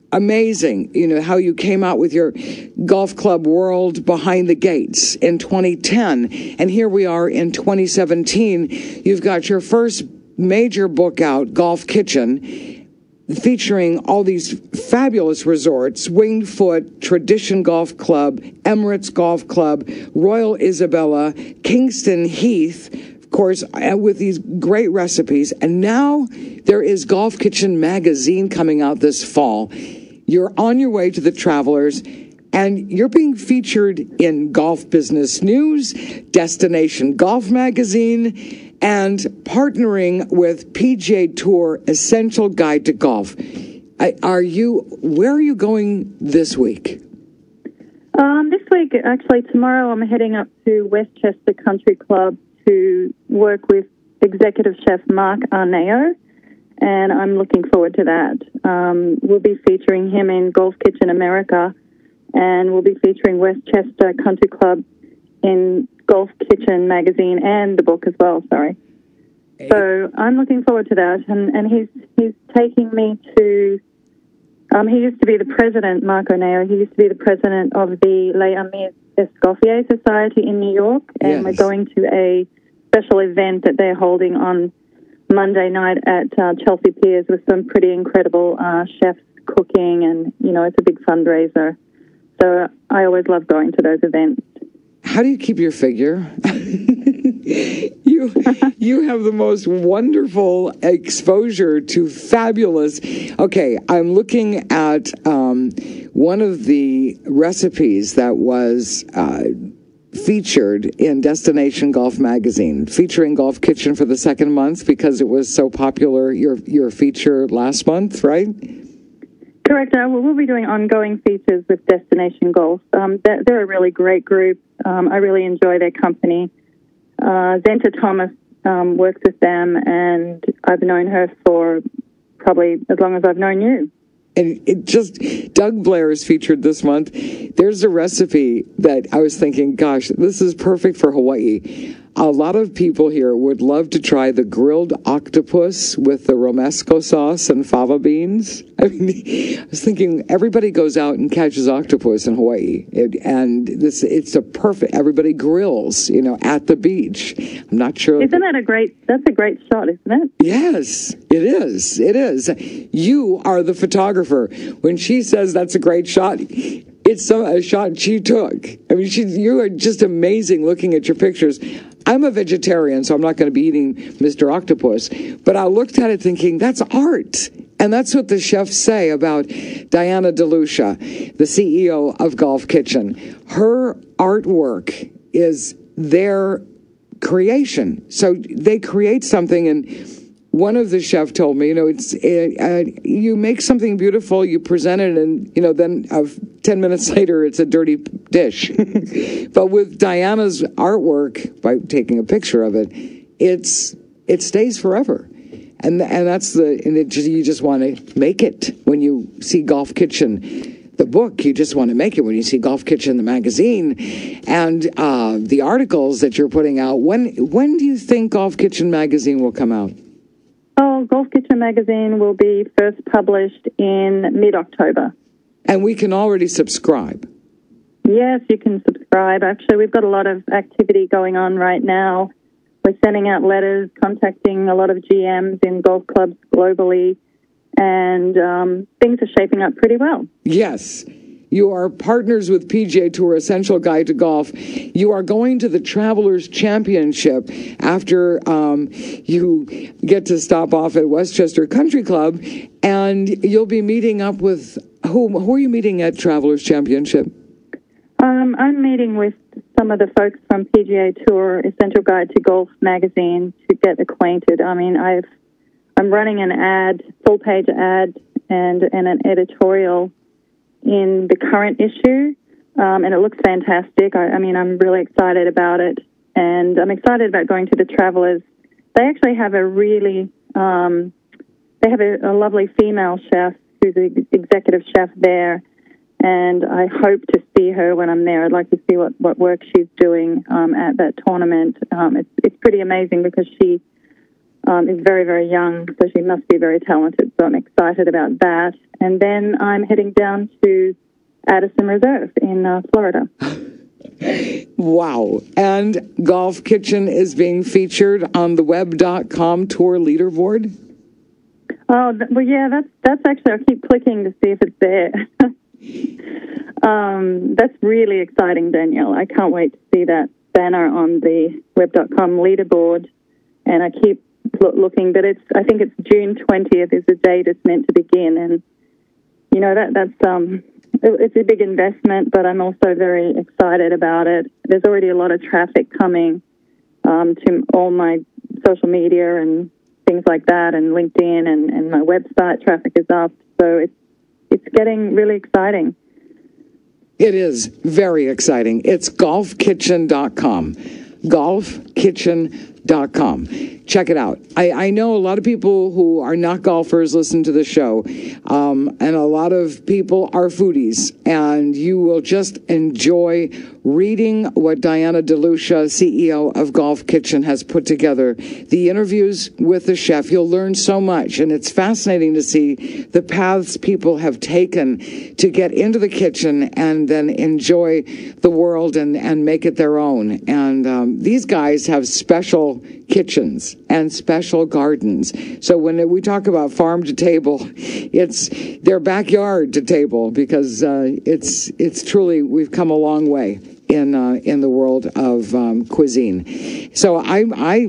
amazing, how you came out with your golf club World Behind the Gates in 2010. And here we are in 2017. You've got your first major book out, Golf Kitchen, featuring all these fabulous resorts: Winged Foot, Tradition Golf Club, Emirates Golf Club, Royal Isabella, Kingston Heath, of course, with these great recipes. And now there is Golf Kitchen magazine coming out this fall. You're on your way to the Travelers, and you're being featured in Golf Business News, Destination Golf Magazine, and partnering with PGA Tour Essential Guide to Golf. Where are you going this week? This week, actually, tomorrow I'm heading up to Westchester Country Club to work with executive chef Mark Arneo, and I'm looking forward to that. We'll be featuring him in Golf Kitchen America, and we'll be featuring Westchester Country Club in Golf Kitchen magazine and the book as well, sorry. So I'm looking forward to that, and he's taking me to, he used to be the president, Mark Arneo, he used to be the president of the Les Amis Escoffier Society in New York, and We're going to a special event that they're holding on Monday night at Chelsea Piers with some pretty incredible chefs cooking, and, it's a big fundraiser. So I always love going to those events. How do you keep your figure? You have the most wonderful exposure to fabulous. Okay, I'm looking at one of the recipes that was featured in Destination Golf Magazine, featuring Golf Kitchen for the second month because it was so popular. Your feature last month, right? Correct. We'll be doing ongoing features with Destination Golf. They're a really great group. I really enjoy their company. Zenta Thomas works with them, and I've known her for probably as long as I've known you. And Doug Blair is featured this month. There's a recipe that I was thinking, gosh, this is perfect for Hawaii. A lot of people here would love to try the grilled octopus with the romesco sauce and fava beans. I was thinking everybody goes out and catches octopus in Hawaii. It's a perfect, everybody grills, at the beach. I'm not sure. Isn't that that's a great shot, isn't it? Yes, it is. It is. You are the photographer. When she says that's a great shot, it's a shot she took. You are just amazing looking at your pictures. I'm a vegetarian, so I'm not going to be eating Mr. Octopus. But I looked at it thinking, that's art. And that's what the chefs say about Diana DeLucia, the CEO of Golf Kitchen. Her artwork is their creation. So they create something, and one of the chefs told me, you make something beautiful, you present it, and, then 10 minutes later, it's a dirty dish. But with Diana's artwork, by taking a picture of it, it stays forever. And you just want to make it when you see Golf Kitchen, the book. You just want to make it when you see Golf Kitchen, the magazine, and the articles that you're putting out. When do you think Golf Kitchen magazine will come out? Oh, Golf Kitchen magazine will be first published in mid-October. And we can already subscribe. Yes, you can subscribe. Actually, we've got a lot of activity going on right now. We're sending out letters, contacting a lot of GMs in golf clubs globally, and things are shaping up pretty well. Yes. You are partners with PGA Tour Essential Guide to Golf. You are going to the Travelers Championship after you get to stop off at Westchester Country Club, and you'll be meeting up with whom? Who are you meeting at Travelers Championship? I'm meeting with some of the folks from PGA Tour Essential Guide to Golf magazine to get acquainted. I'm running an ad, full-page ad, and an editorial in the current issue, and it looks fantastic. I'm really excited about it, and I'm excited about going to the Travelers. They actually have a lovely female chef who's the executive chef there, and I hope to see her when I'm there. I'd like to see what work she's doing at that tournament. It's pretty amazing because she is very, very young, so she must be very talented. So I'm excited about that. And then I'm heading down to Addison Reserve in Florida. Wow. And Golf Kitchen is being featured on the web.com tour leaderboard? Oh, well, yeah, that's actually, I keep clicking to see if it's there. That's really exciting, Danielle. I can't wait to see that banner on the web.com leaderboard. And I keep looking, but I think it's June 20th is the date it's meant to begin. And, you know, that's it's a big investment, but I'm also very excited about it. There's already a lot of traffic coming to all my social media and things like that, and LinkedIn and my website traffic is up. So it's getting really exciting. It is very exciting. It's golfkitchen.com. Golfkitchen.com. Check it out. I know a lot of people who are not golfers listen to the show, and a lot of people are foodies, and you will just enjoy reading what Diana DeLucia, CEO of Golf Kitchen, has put together. The interviews with the chef, you'll learn so much, and it's fascinating to see the paths people have taken to get into the kitchen and then enjoy the world and make it their own. And these guys have special kitchens and special gardens. So when we talk about farm to table, it's their backyard to table, because it's truly, we've come a long way in the world of cuisine. So I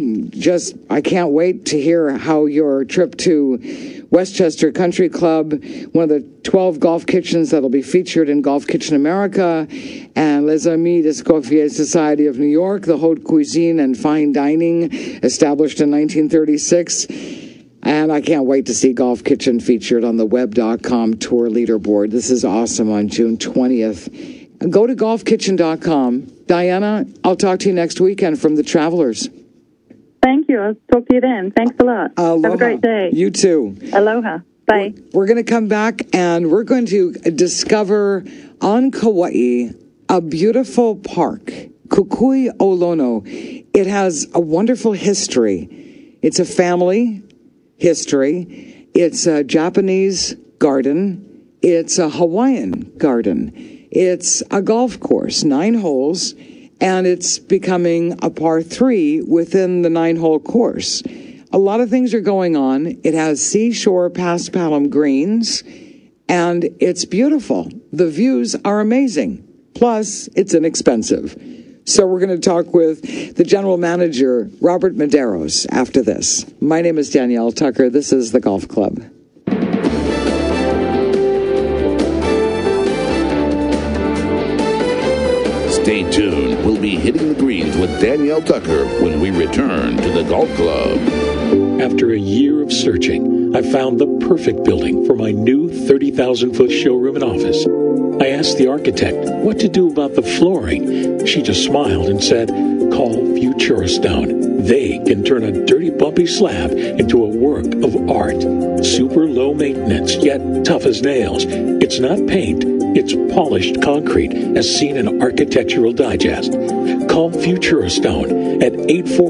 can't wait to hear how your trip to Westchester Country Club, one of the 12 golf kitchens that'll be featured in Golf Kitchen America, and Les Amis d'Escoffier Society of New York, the Haute Cuisine and Fine Dining, established in 1936. And I can't wait to see Golf Kitchen featured on the web.com tour leaderboard. This is awesome on June 20th. Go to golfkitchen.com. Diana, I'll talk to you next weekend from the Travelers. Thank you. I'll talk to you then. Thanks a lot. Aloha. Have a great day. You too. Aloha. Bye. We're going to come back and we're going to discover on Kauai a beautiful park, Kukui Olono. It has a wonderful history. It's a family history. It's a Japanese garden. It's a Hawaiian garden. It's a golf course, 9 holes, and it's becoming a par 3 within the 9-hole course. A lot of things are going on. It has seashore paspalum greens, and it's beautiful. The views are amazing. Plus, it's inexpensive. So we're going to talk with the general manager, Robert Medeiros, after this. My name is Danielle Tucker. This is the Golf Club. Stay tuned. We'll be hitting the greens with Danielle Tucker when we return to the Golf Club. After a year of searching, I found the perfect building for my new 30,000-foot showroom and office. I asked the architect what to do about the flooring. She just smiled and said, call Futura Stone. They can turn a dirty, bumpy slab into a work of art. Super low maintenance, yet tough as nails. It's not paint, it's polished concrete, as seen in Architectural Digest. Call Futura Stone at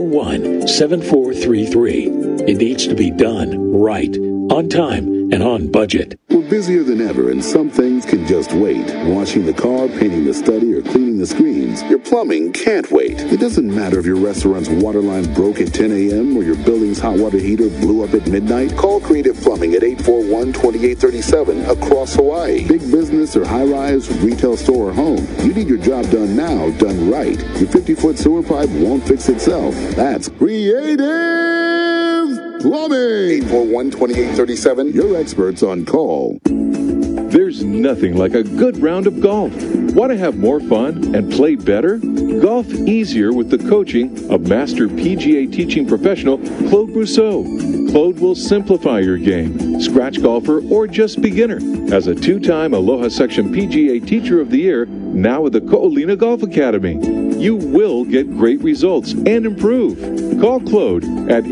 841-7433. It needs to be done right, on time, and on budget. We're busier than ever, and some things can just wait. Washing the car, painting the study, or cleaning the screens. Your plumbing can't wait. It doesn't matter if your restaurant's water line broke at 10 a.m. or your building's hot water heater blew up at midnight. Call Creative Plumbing at 841-2837 across Hawaii. Big business or high-rise, retail store or home. You need your job done now, done right. Your 50-foot sewer pipe won't fix itself. That's Creative Plumbing. 841-2837. Your experts on call. There's nothing like a good round of golf. Want to have more fun and play better? Golf easier with the coaching of Master PGA teaching professional Claude Brousseau. Claude will simplify your game, scratch golfer or just beginner. As a 2-time Aloha Section PGA Teacher of the Year, now with the Ko'olina Golf Academy. you will get great results and improve. Call Claude at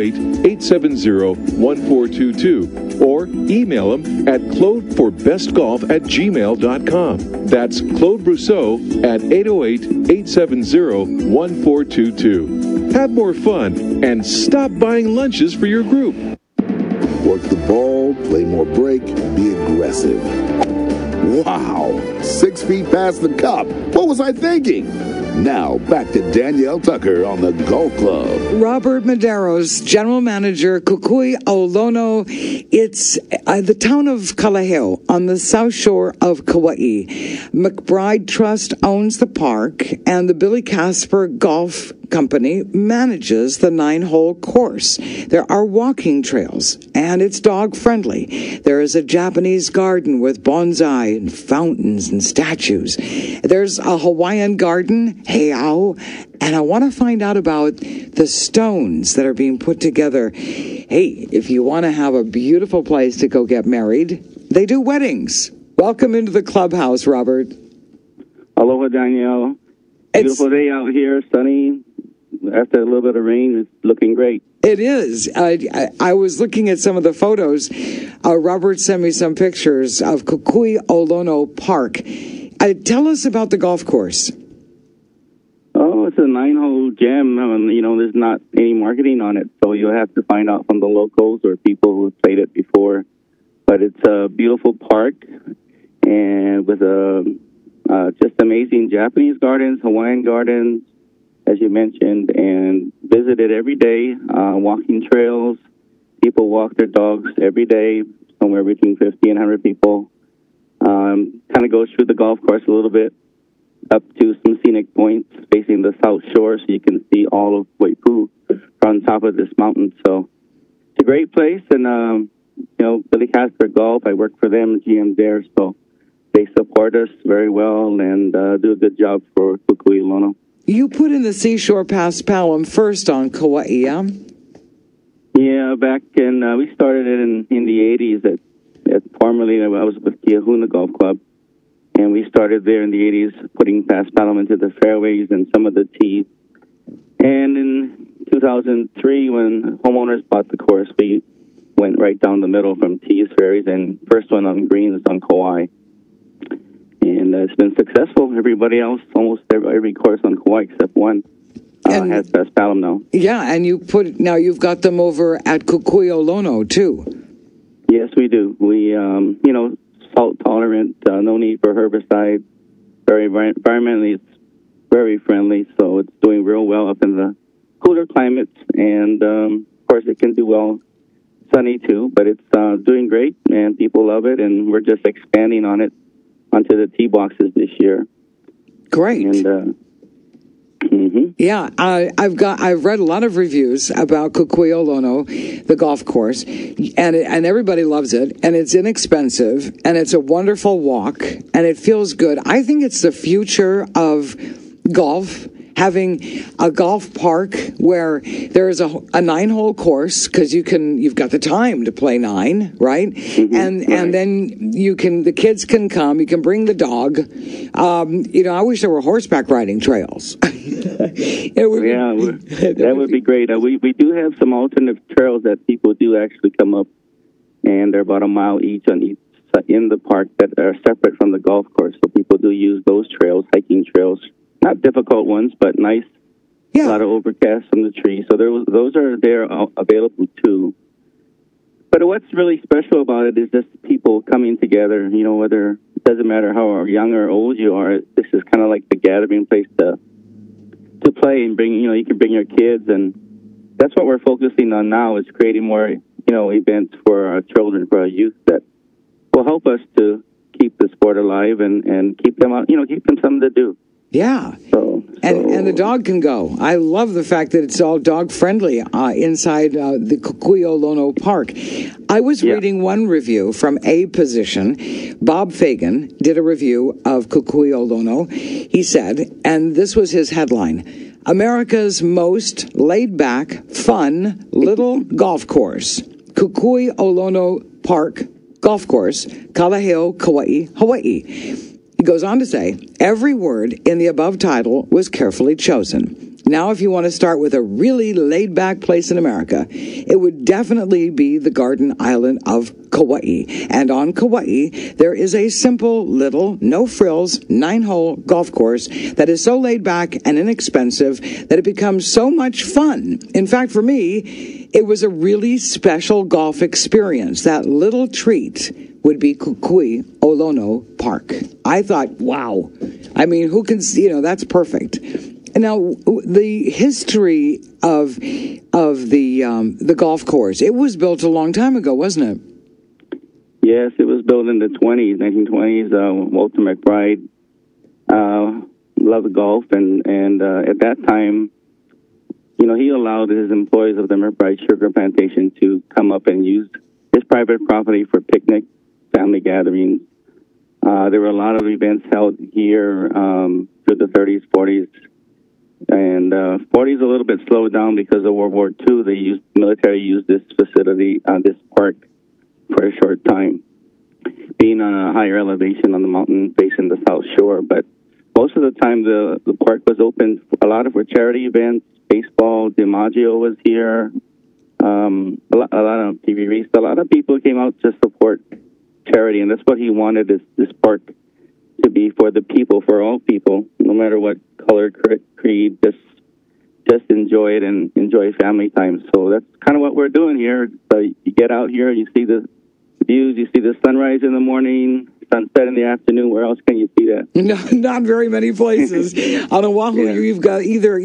808-870-1422 or email him at claudeforbestgolf@gmail.com. That's Claude Brousseau at 808-870-1422. Have more fun and stop buying lunches for your group. Work the ball, play more break, be aggressive. Wow, 6 feet past the cup. What was I thinking? Now, back to Danielle Tucker on the Golf Club. Robert Medeiros, General Manager, Kukui Olono. It's the town of Kalaheo on the south shore of Kauai. McBride Trust owns the park, and the Billy Casper Golf Company manages the 9-hole course. There are walking trails, and it's dog-friendly. There is a Japanese garden with bonsai and fountains and statues. There's a Hawaiian garden, heiau, and I want to find out about the stones that are being put together. Hey, if you want to have a beautiful place to go get married, they do weddings. Welcome into the clubhouse, Robert. Aloha, Danielle. Beautiful day out here, sunny. After a little bit of rain, it's looking great. It is. I was looking at some of the photos. Robert sent me some pictures of Kukui Olono Park. Tell us about the golf course. Oh, it's a 9-hole gem. There's not any marketing on it, so you'll have to find out from the locals or people who have played it before. But it's a beautiful park, and with just amazing Japanese gardens, Hawaiian gardens, as you mentioned, and visited every day, walking trails. People walk their dogs every day, somewhere between 50 and 100 people. Kind of goes through the golf course a little bit, up to some scenic points facing the south shore, so you can see all of Waipu on top of this mountain. So it's a great place, and, Billy Casper Golf, I work for them, GM there, so they support us very well and do a good job for Kukui Olono. You put in the Seashore Past Palom first on Kauai, yeah? Yeah, back in, we started it in the 80s. Formerly, I was with Kiahuna Golf Club, and we started there in the 80s, putting Past Palom into the fairways and some of the tees. And in 2003, when homeowners bought the course, we went right down the middle from tees, fairways, and first one on greens on Kauai. And it's been successful. Everybody else, almost every course on Kauai except one, has Past Palom now. Yeah, and you've got them over at Kukui Olono, too. Yes, we do. We, salt tolerant, no need for herbicide. Very environmentally, it's very friendly, so it's doing real well up in the cooler climates. And, of course, it can do well sunny, too, but it's doing great, and people love it, and we're just expanding on it onto the tee boxes this year. Great. And, Yeah, I've read a lot of reviews about Kukui Olono, the golf course, and everybody loves it, and it's inexpensive, and it's a wonderful walk, and it feels good. I think it's the future of golf, having a golf park where there is a 9-hole course, because you've got the time to play 9, right? And then the kids can come, you can bring the dog. I wish there were horseback riding trails. That would be great. We do have some alternative trails that people do actually come up, and they're about a mile each in the park that are separate from the golf course. So people do use those trails, hiking trails. Not difficult ones, but nice. Yeah. A lot of overcast from the trees. So those are there available too. But what's really special about it is just people coming together. Whether it doesn't matter how young or old you are, this is kind of like the gathering place to play and bring. You can bring your kids, and that's what we're focusing on now, is creating more events for our children, for our youth, that will help us to keep the sport alive and keep them out. Keep them something to do. Yeah. And the dog can go. I love the fact that it's all dog-friendly inside the Kukui Olono Park. I was reading one review from A Position. Bob Fagan did a review of Kukui Olono. He said, and this was his headline, America's most laid-back, fun, little golf course. Kukui Olono Park Golf Course, Kalaheo, Kauai, Hawaii. goes on to say, every word in the above title was carefully chosen. Now, if you want to start with a really laid-back place in America, it would definitely be the Garden Island of Kauai. And on Kauai, there is a simple, little, no-frills, 9-hole golf course that is so laid-back and inexpensive that it becomes so much fun. In fact, for me, it was a really special golf experience. That little treat would be Kukui Olono Park. I thought, wow. I mean, who can see, that's perfect. Now, the history of the golf course, it was built a long time ago, wasn't it? Yes, it was built in the 1920s. Walter McBride loved golf, and at that time, he allowed his employees of the McBride Sugar Plantation to come up and use his private property for picnics, family gatherings. There were a lot of events held here through the 30s, 40s. And 40s a little bit slowed down because of World War II. The military used this facility, this park, for a short time, being on a higher elevation on the mountain facing the South Shore. But most of the time, the park was open. A lot for charity events. Baseball, DiMaggio was here. A lot of TV Reese. A lot of people came out to support charity, and that's what he wanted this park to be, for the people, for all people, no matter what color, creed, just enjoy it and enjoy family time. So that's kind of what we're doing here. So you get out here, you see the views, you see the sunrise in the morning, sunset in the afternoon. Where else can you see that? No, not very many places. On Oahu, yeah. you got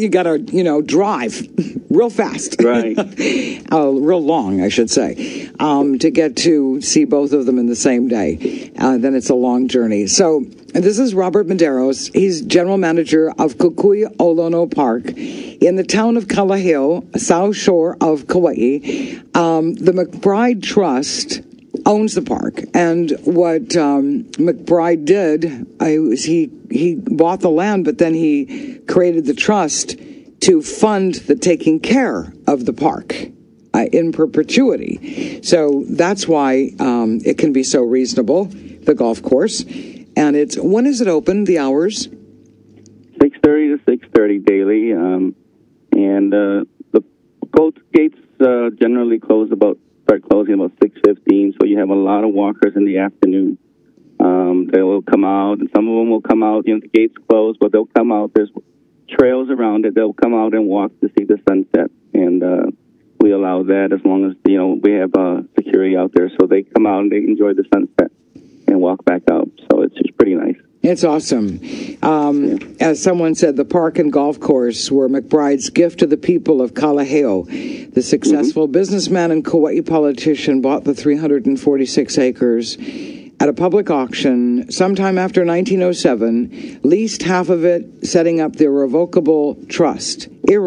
to drive real fast, right? Real long, I should say, to get to see both of them in the same day. Then it's a long journey. So this is Robert Medeiros. He's general manager of Kukui Olono Park in the town of Kalaheo, South Shore of Kauai. The McBride Trust owns the park, and what McBride did was he bought the land, but then he created the trust to fund the taking care of the park in perpetuity. So that's why it can be so reasonable, the golf course. And when is it open, the hours? 6:30 to 6:30 daily, and the gates generally start closing about 6:15, so you have a lot of walkers in the afternoon. They will come out, and some of them will come out. The gates closed, but they'll come out. There's trails around it. They'll come out and walk to see the sunset, and we allow that as long as we have security out there, so they come out and they enjoy the sunset and walk back out. So it's just pretty nice. It's awesome. As someone said, the park and golf course were McBride's gift to the people of Kalaheo. The successful businessman and Kauai politician bought the 346 acres at a public auction sometime after 1907, leased half of it, setting up the irrevocable trust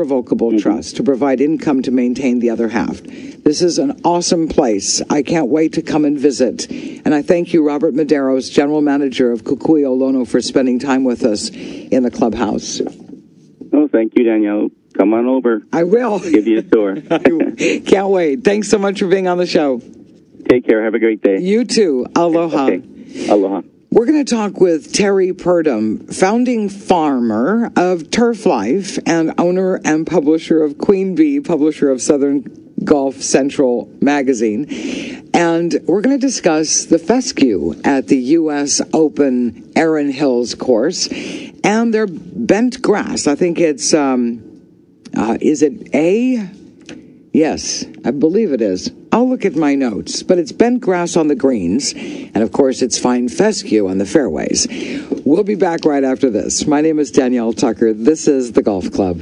to provide income to maintain the other half. This is an awesome place. I can't wait to come and visit. And I thank you, Robert Medeiros, General Manager of Kukui Olono, for spending time with us in the clubhouse. Oh, thank you, Danielle. Come on over. I will. Give you a tour. Can't wait. Thanks so much for being on the show. Take care. Have a great day. You too. Aloha. Okay. Aloha. We're going to talk with Terry Purdom, founding farmer of Turf Life and owner and publisher of Queen Bee, publisher of Southern Golf Central magazine. And we're going to discuss the fescue at the U.S. Open Erin Hills course and their bent grass. I think it's, is it A? Yes, I believe it is. I'll look at my notes, but it's bent grass on the greens, and of course it's fine fescue on the fairways. We'll be back right after this. My name is Danielle Tucker. This is The Golf Club.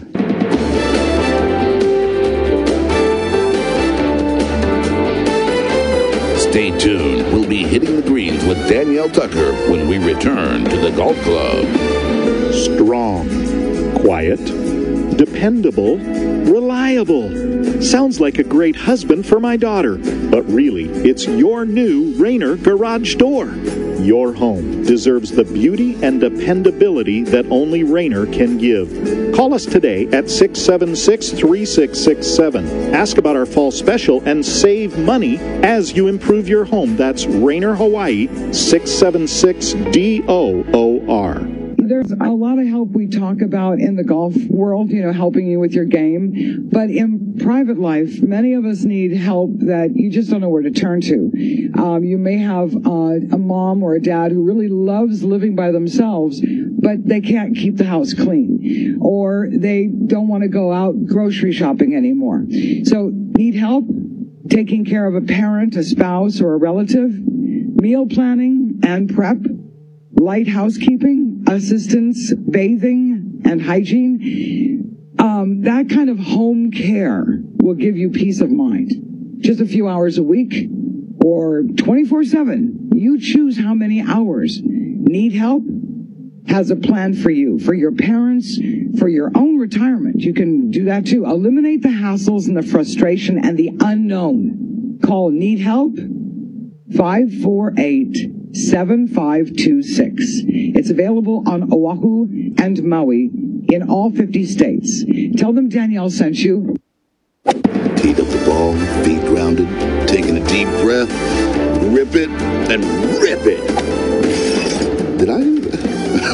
Stay tuned. We'll be hitting the greens with Danielle Tucker when we return to The Golf Club. Strong, quiet, dependable, reliable. Sounds like a great husband for my daughter, but really, it's your new Rainer garage door. Your home deserves the beauty and dependability that only Rainer can give. Call us today at 676-3667. Ask about our fall special and save money as you improve your home. That's Rainer Hawaii, 676-DOOR. people are. There's a lot of help we talk about in the golf world, helping you with your game. But in private life, many of us need help that you just don't know where to turn to. You may have a mom or a dad who really loves living by themselves, but they can't keep the house clean, or they don't want to go out grocery shopping anymore. So need help taking care of a parent, a spouse, or a relative, meal planning and prep, light housekeeping, assistance, bathing, and hygiene. That kind of home care will give you peace of mind. Just a few hours a week or 24/7. You choose how many hours. Need help? Has a plan for you, for your parents, for your own retirement. You can do that too. Eliminate the hassles and the frustration and the unknown. Call Need Help 548-7526. It's available on Oahu and Maui in all 50 states. Tell them Danielle sent you. Teed up the ball, feet grounded, taking a deep breath, rip it, and rip it. Did I do that?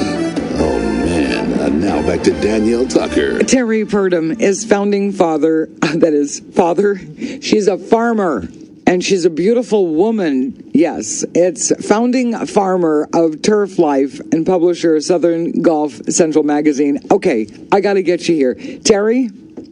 Oh, man. Now back to Danielle Tucker. Terry Purdom is founding father. That is father. She's a farmer. And she's a beautiful woman. Yes, it's founding farmer of Turf Life and publisher of Southern Golf Central Magazine. Okay, I got to get you here. Terry?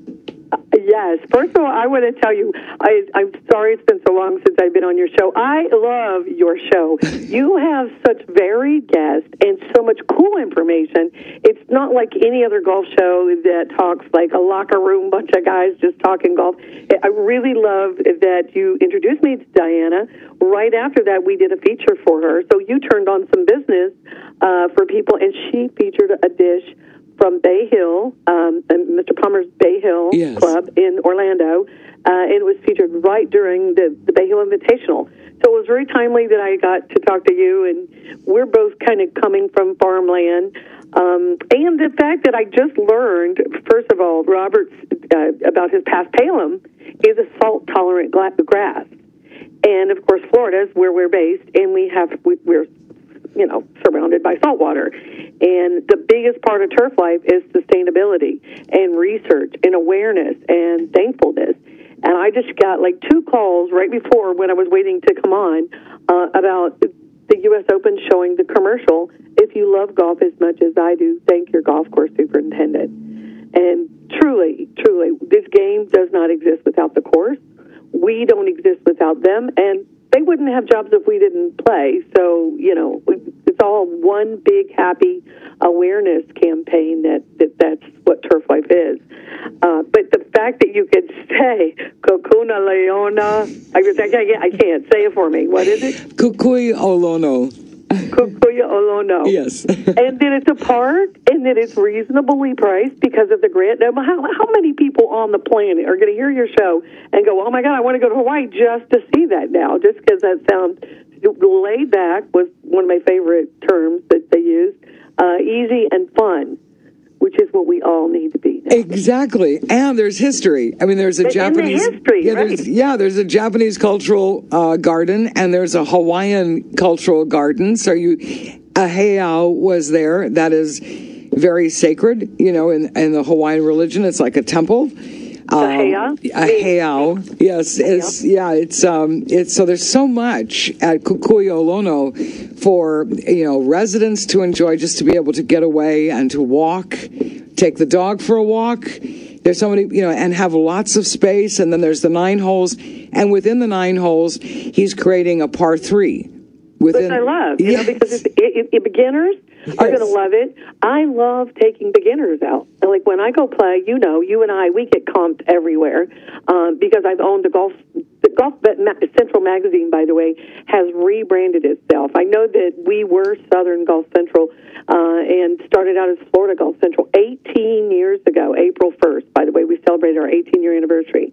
Yes. First of all, I want to tell you, I'm sorry it's been so long since I've been on your show. I love your show. You have such varied guests and so much cool information. It's not like any other golf show that talks like a locker room, bunch of guys just talking golf. I really love that you introduced me to Diana. Right after that, we did a feature for her. So you turned on some business for people, and she featured a dish from Bay Hill, Mr. Palmer's Bay Hill Club in Orlando, and it was featured right during the Bay Hill Invitational. So it was very timely that I got to talk to you, and we're both kind of coming from farmland. And the fact that I just learned, first of all, Robert's about his paspalum is a salt-tolerant grass. And, of course, Florida is where we're based, and we're surrounded by salt water. And the biggest part of Turf Life is sustainability and research and awareness and thankfulness. And I just got like 2 calls right before when I was waiting to come on about the U.S. Open showing the commercial, "If you love golf as much as I do, thank your golf course superintendent." And truly, this game does not exist without the course. We don't exist without them, and they wouldn't have jobs if we didn't play. So, it's all one big happy awareness campaign that's what Turf Life is. But the fact that you could say Kokuna Leona, I can't say it for me. What is it? Kukui Olono. Kukuya Olono. Yes. And that it's a park, and that it's reasonably priced because of the grant. Now, how many people on the planet are going to hear your show and go, "Oh my God, I want to go to Hawaii just to see that now," just because that sounds laid back was one of my favorite terms that they used, easy and fun, which is what we all need to be now. Exactly. And there's history. I mean, there's a Japanese history, there's a Japanese cultural garden, and there's a Hawaiian cultural garden. So a heiau was there. That is very sacred, in the Hawaiian religion. It's like a temple. A heiau, yes, it's so there's so much at Kukui Olono for residents to enjoy, just to be able to get away and to walk, take the dog for a walk. There's so many, and have lots of space. And then there's the 9 holes, and within the 9 holes, he's creating a par 3. Which I love, because beginners are going to love it. I love taking beginners out. And like when I go play, you and I, we get comped everywhere because I've owned the Golf Central magazine, by the way, has rebranded itself. I know that we were Southern Golf Central and started out as Florida Golf Central 18 years ago, April 1st. By the way, we celebrated our 18-year anniversary.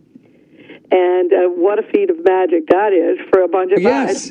And what a feat of magic that is for a bunch of us,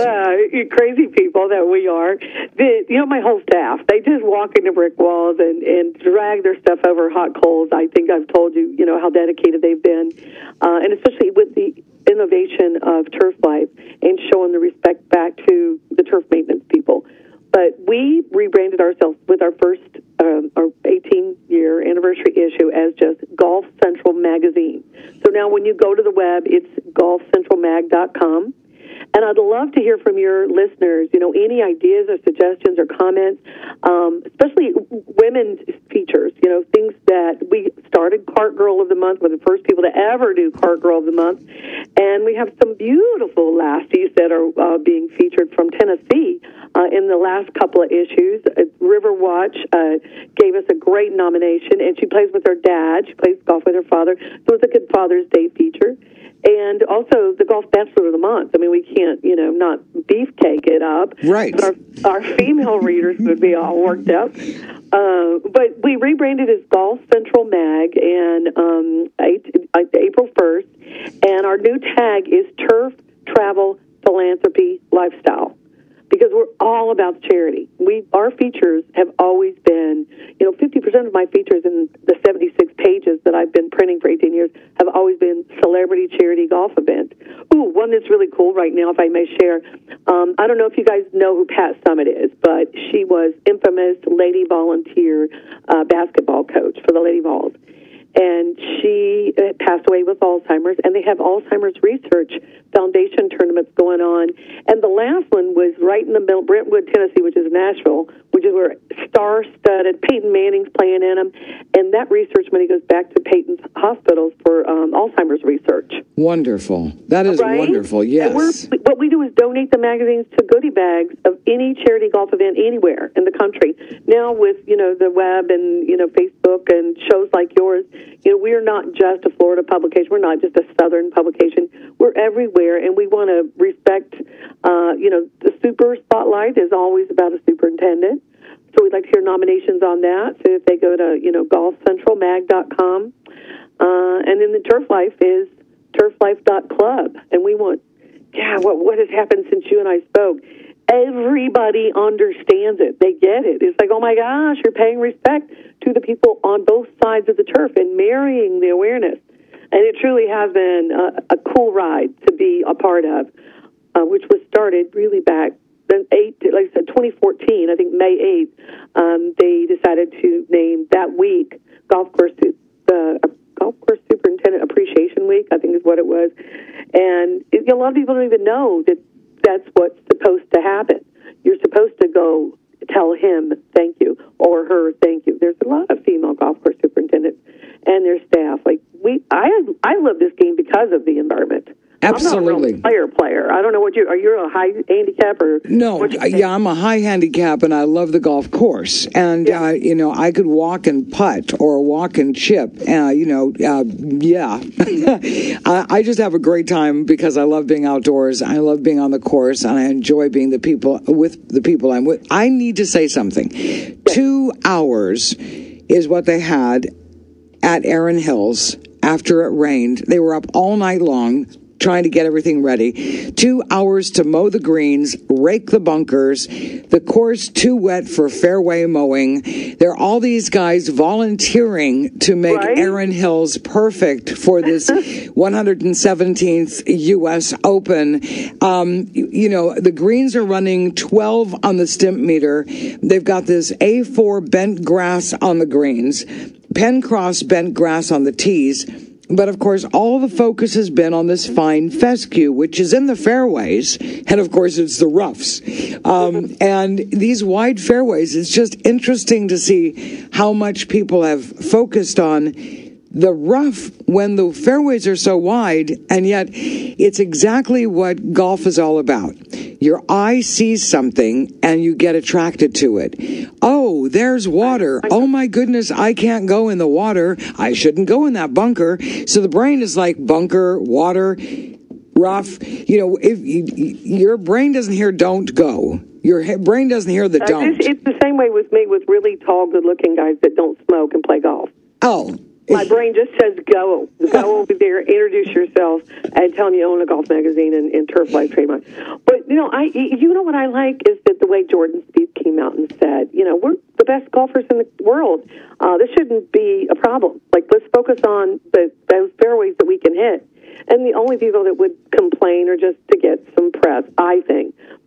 crazy people that we are. My whole staff, they just walk into brick walls and drag their stuff over hot coals. I think I've told you, how dedicated they've been. And especially with the innovation of Turf Life and showing the respect back to the turf maintenance people. But we rebranded ourselves with our first, our 18-year anniversary issue as just Golf Central Magazine. So now when you go to the web, it's golfcentralmag.com. And I'd love to hear from your listeners, any ideas or suggestions or comments, especially women's features, things that we started Cart Girl of the Month. We're the first people to ever do Cart Girl of the Month. And we have some beautiful lassies that are being featured from Tennessee in the last couple of issues. River Watch gave us a great nomination, and she plays with her dad. She plays golf with her father. So it's a good Father's Day feature. And also the Golf Bachelor of the Month. I mean, we can't, not beefcake it up. Right. Our female readers would be all worked up. But we rebranded as Golf Central Mag and April 1st. And our new tag is Turf, Travel, Philanthropy, Lifestyle. Because we're all about charity. Our features have always been, 50% of my features in the 76 pages that I've been printing for 18 years have always been celebrity charity golf events. Ooh, one that's really cool right now, if I may share. I don't know if you guys know who Pat Summitt is, but she was infamous Lady Volunteer basketball coach for the Lady Vols. And she passed away with Alzheimer's, and they have Alzheimer's Research Foundation tournaments going on. And the last one was right in the middle, Brentwood, Tennessee, which is Nashville, which is where star-studded Peyton Manning's playing in them. And that research money goes back to Peyton's hospitals for Alzheimer's research. Wonderful. That is right? Wonderful, yes. And what we do is donate the magazines to goodie bags of any charity golf event anywhere in the country. Now with, the web and, Facebook and shows like yours, we are not just a Florida publication. We're not just a Southern publication. We're everywhere, and we want to respect, the super spotlight is always about a superintendent. So we'd like to hear nominations on that. So if they go to, golfcentralmag.com. And then the Turf Life is turflife.club. And we want, what has happened since you and I spoke? Everybody understands it. They get it. It's like, oh my gosh, you're paying respect to the people on both sides of the turf and marrying the awareness. And it truly has been a cool ride to be a part of, which was started really back then 2014, I think May 8th, they decided to name that week Golf Course Superintendent Appreciation Week, I think is what it was. And a lot of people don't even know that that's what's supposed to happen. You're supposed to go tell him thank you or her thank you. There's a lot of female golf course superintendents and their staff. I love this game because of the environment. Absolutely. I'm not a real player. I don't know what are you a high handicap or? No, I'm a high handicap, and I love the golf course. And, I could walk and putt or walk and chip. I just have a great time because I love being outdoors. I love being on the course, and I enjoy being with the people I'm with. I need to say something. 2 hours is what they had at Erin Hills after it rained. They were up all night long trying to get everything ready. 2 hours to mow the greens, rake the bunkers, the course too wet for fairway mowing. There are all these guys volunteering to make Erin Hills perfect for this 117th U.S. Open. The greens are running 12 on the stimp meter. They've got this A4 bent grass on the greens, Pencross bent grass on the tees. But, of course, all the focus has been on this fine fescue, which is in the fairways. And, of course, it's the roughs. And these wide fairways, it's just interesting to see how much people have focused on the rough when the fairways are so wide. And yet it's exactly what golf is all about. Your eye sees something and you get attracted to it. Oh, there's water. Oh, my goodness, I can't go in the water. I shouldn't go in that bunker. So the brain is like bunker, water, rough. If your brain doesn't hear don't go. Your brain doesn't hear the don't. It's the same way with me with really tall, good-looking guys that don't smoke and play golf. Oh. My brain just says go. Go over there, introduce yourself, and tell them you own a golf magazine and Turf Life trademark. But, what I like is that the way Jordan Spieth came out and said, we're the best golfers in the world. This shouldn't be a problem. Let's focus on those fairways that we can hit. And the only people that would complain are just to get some press, I think. But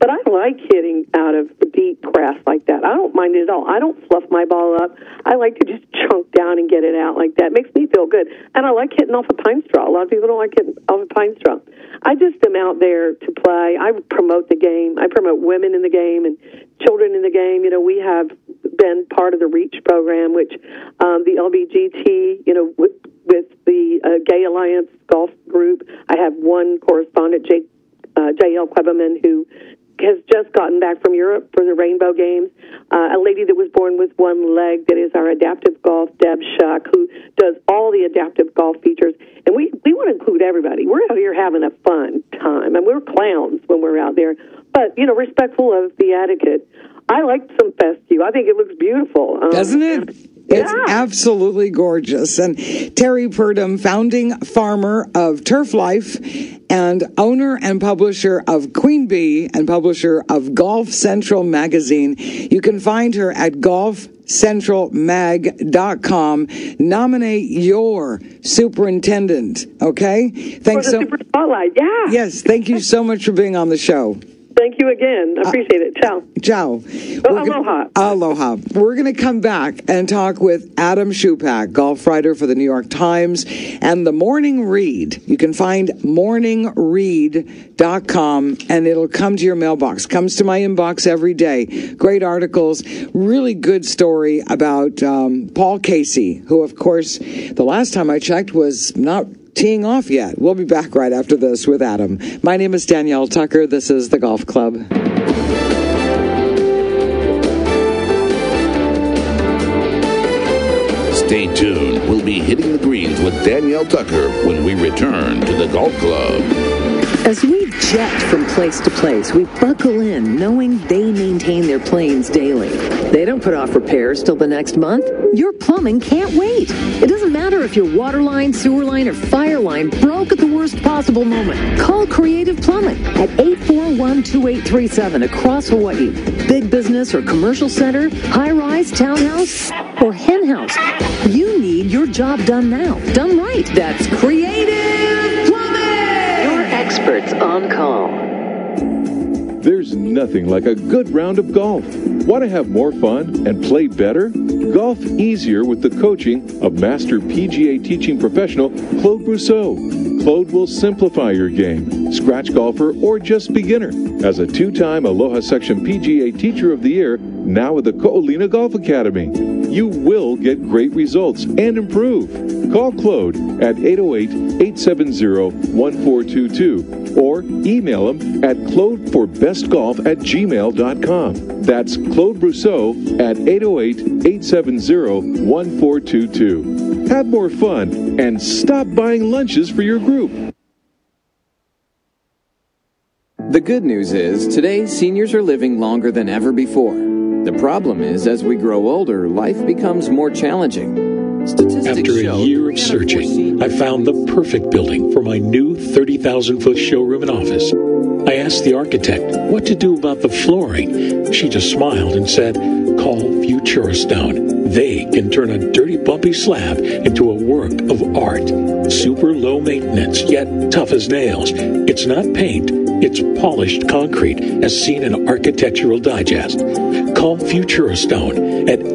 But I like hitting out of deep grass like that. I don't mind it at all. I don't fluff my ball up. I like to just chunk down and get it out like that. It makes me feel good. And I like hitting off a pine straw. A lot of people don't like hitting off a pine straw. I just am out there to play. I promote the game. I promote women in the game and children in the game. You know, we have been part of the REACH program, which the LBGT, you know, with the Gay Alliance Golf Group. I have one correspondent, J.L. Quebeman, who has just gotten back from Europe for the Rainbow Games. A lady that was born with one leg that is our adaptive golf, Deb Shuck, who does all the adaptive golf features. And we want to include everybody. We're out here having a fun time, and we're clowns when we're out there, but, you know, respectful of the etiquette. I like some fescue. I think it looks beautiful. Doesn't it? It's absolutely gorgeous. And Terry Purdom, founding farmer of Turf Life and owner and publisher of Queen Bee and publisher of Golf Central magazine. You can find her at golfcentralmag.com. Nominate your superintendent, okay? Thanks so much. Super Spotlight, yeah. Yes, thank you so much for being on the show. Thank you again. I appreciate it. Ciao. Ciao. Aloha. Aloha. We're going to come back and talk with Adam Shupak, golf writer for the New York Times, and the Morning Read. You can find morningread.com, and it'll come to your mailbox. Comes to my inbox every day. Great articles. Really good story about Paul Casey, who, of course, the last time I checked was not teeing off yet. We'll be back right after this with Adam. My name is Danielle Tucker. This is The Golf Club. Stay tuned. We'll be hitting the greens with Danielle Tucker when we return to The Golf Club. As we jet from place to place, we buckle in knowing they maintain their planes daily. They don't put off repairs till the next month. Your plumbing can't wait. It doesn't matter if your water line, sewer line, or fire line broke at the worst possible moment. Call Creative Plumbing at 841-2837 across Hawaii. Big business or commercial center, high-rise, townhouse, or hen house. You need your job done now. Done right. That's Creative Plumbing! Your experts on call. There's nothing like a good round of golf. Want to have more fun and play better? Golf easier with the coaching of Master PGA teaching professional Claude Brousseau. Claude will simplify your game, scratch golfer or just beginner. As a two-time Aloha Section PGA Teacher of the Year, now with the Ko'olina Golf Academy. You will get great results and improve. Call Claude at 808-870-1422 or email him at claudeforbestgolf@gmail.com. That's Claude Brousseau at 808-870-1422. Have more fun and stop buying lunches for your group. The good news is today seniors are living longer than ever before. The problem is, as we grow older, life becomes more challenging. After a year of searching, I found the perfect building for my new 30,000-foot showroom and office. I asked the architect what to do about the flooring. She just smiled and said, call Futura Stone. They can turn a dirty, bumpy slab into a work of art. Super low maintenance, yet tough as nails. It's not paint, it's polished concrete, as seen in Architectural Digest. Call Futura Stone at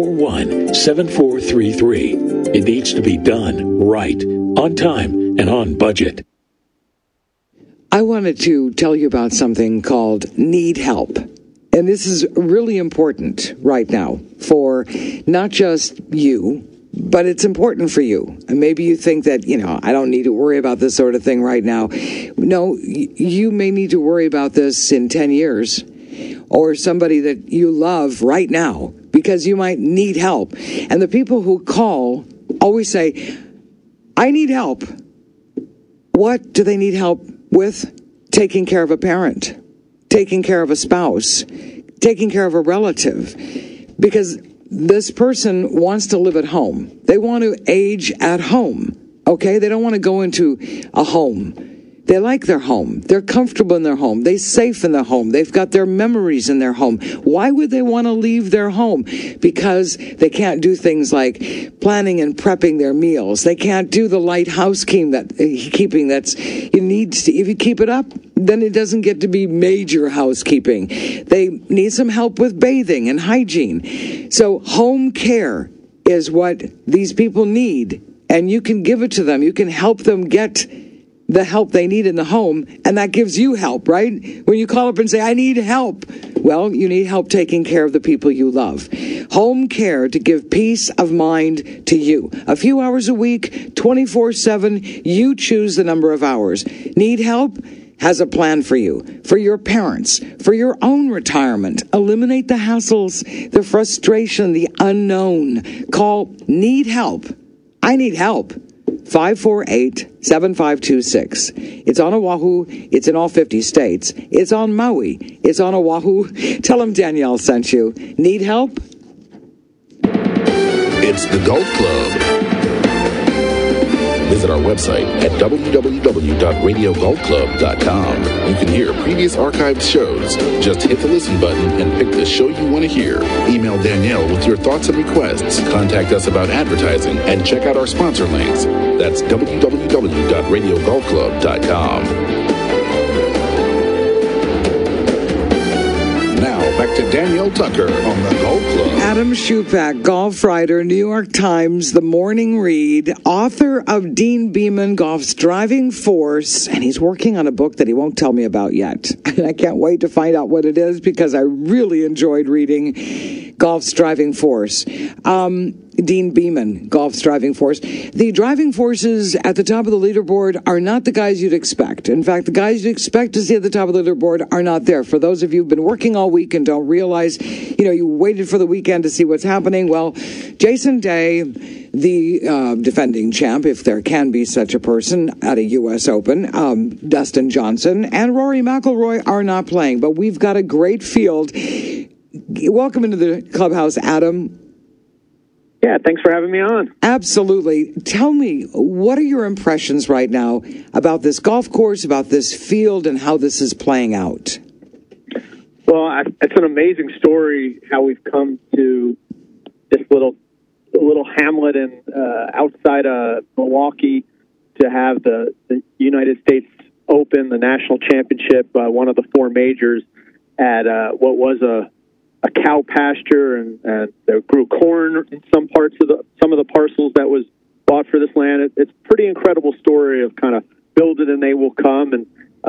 841-7433. It needs to be done right, on time, and on budget. I wanted to tell you about something called Need Help. And this is really important right now for not just you, but it's important for you. And maybe you think that, I don't need to worry about this sort of thing right now. No, you may need to worry about this in 10 years or somebody that you love right now because you might need help. And the people who call always say, I need help. What do they need help with? Taking care of a parent, taking care of a spouse, taking care of a relative, because this person wants to live at home. They want to age at home, okay? They don't want to go into a home They like their home. They're comfortable in their home. They're safe in their home. They've got their memories in their home. Why would they want to leave their home? Because they can't do things like planning and prepping their meals. They can't do the light housekeeping that's you need to, if you keep it up, then it doesn't get to be major housekeeping. They need some help with bathing and hygiene. So home care is what these people need, and you can give it to them. You can help them get the help they need in the home, and that gives you help, right? When you call up and say, I need help, well, you need help taking care of the people you love. Home care to give peace of mind to you. A few hours a week, 24/7, you choose the number of hours. Need help? Has a plan for you, for your parents, for your own retirement. Eliminate the hassles, the frustration, the unknown. Call Need Help. I need help. 548-7526. It's on Oahu. It's in all 50 states. It's on Maui. It's on Oahu. Tell them Danielle sent you. Need help? It's the Golf Club. Visit our website at www.radiogolfclub.com. You can hear previous archived shows. Just hit the listen button and pick the show you want to hear. Email Danielle with your thoughts and requests. Contact us about advertising and check out our sponsor links. That's www.radiogolfclub.com. Now, back to Danielle Tucker on the Golf Club. Adam Shupak, golf writer, New York Times, The Morning Read, author of Dean Beman, Golf's Driving Force, and he's working on a book that he won't tell me about yet. And I can't wait to find out what it is because I really enjoyed reading Golf's Driving Force. Dean Beman, Golf's Driving Force. The driving forces at the top of the leaderboard are not the guys you'd expect. In fact, the guys you'd expect to see at the top of the leaderboard are not there. For those of you who've been working all week and don't realize, you waited for the weekend to see what's happening. Well, Jason Day, the defending champ, if there can be such a person at a U.S. Open, Dustin Johnson, and Rory McIlroy are not playing. But we've got a great field. Welcome into the clubhouse, Adam. Yeah, thanks for having me on. Absolutely. Tell me, what are your impressions right now about this golf course, about this field, and how this is playing out? Well, it's an amazing story how we've come to this little hamlet in outside of Milwaukee to have the United States Open, the national championship, one of the four majors at what was a cow pasture, and they grew corn in some of the parcels that was bought for this land. It's a pretty incredible story of kind of build it and they will come, and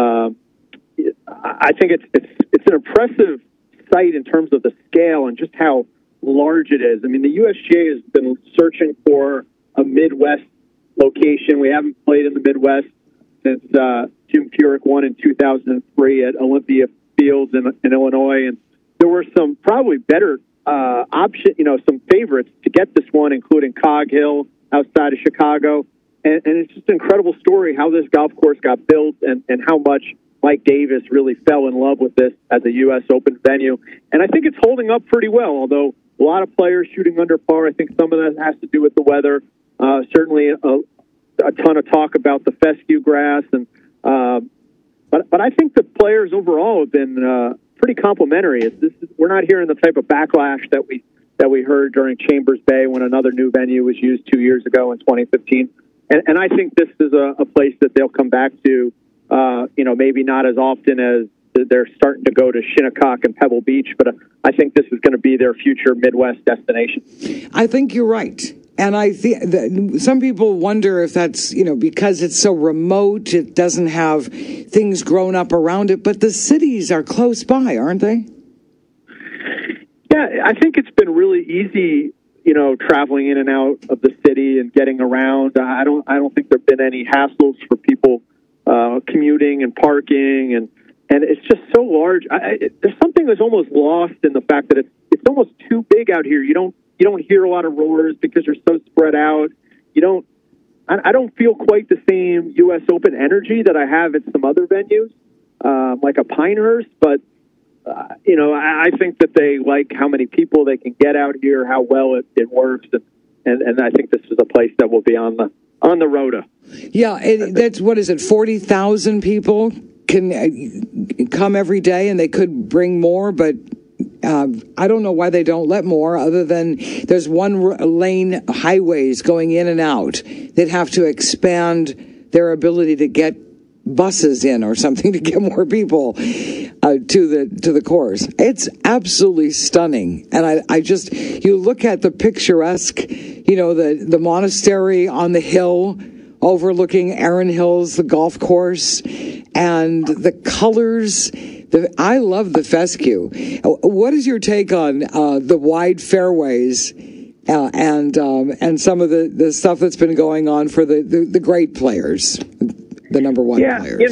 I think it's an impressive site in terms of the scale and just how large it is. I mean, the USGA has been searching for a Midwest location. We haven't played in the Midwest since Jim Furyk won in 2003 at Olympia Fields in Illinois, and there were some probably better some favorites to get this one, including Cog Hill outside of Chicago. And it's just an incredible story how this golf course got built and how much Mike Davis really fell in love with this as a U.S. Open venue. And I think it's holding up pretty well, although a lot of players shooting under par. I think some of that has to do with the weather. Certainly a ton of talk about the fescue grass. But I think the players overall have been pretty complimentary. We're not hearing the type of backlash that we heard during Chambers Bay when another new venue was used 2 years ago in 2015. And I think this is a place that they'll come back to, maybe not as often as they're starting to go to Shinnecock and Pebble Beach, but I think this is going to be their future Midwest destination. I think you're right. And I think some people wonder if that's, because it's so remote, it doesn't have things grown up around it, but the cities are close by, aren't they? Yeah, I think it's been really easy, traveling in and out of the city and getting around. I don't think there've been any hassles for people commuting and parking, and it's just so large. There's something that's almost lost in the fact that it's almost too big out here. You don't hear a lot of roars because you're so spread out. I don't feel quite the same U.S. Open energy that I have at some other venues, like a Pinehurst, but I think that they like how many people they can get out here, how well it works, and I think this is a place that will be on on the Rota. Yeah, that's, what is it, 40,000 people can come every day, and they could bring more, but I don't know why they don't let more, other than there's one-lane highways going in and out. They'd have to expand their ability to get buses in or something to get more people to the course. It's absolutely stunning. And I just, you look at the picturesque, the monastery on the hill overlooking Erin Hills, the golf course, and the colors. I love the fescue. What is your take on the wide fairways and some of the stuff that's been going on for the great players, the number one players?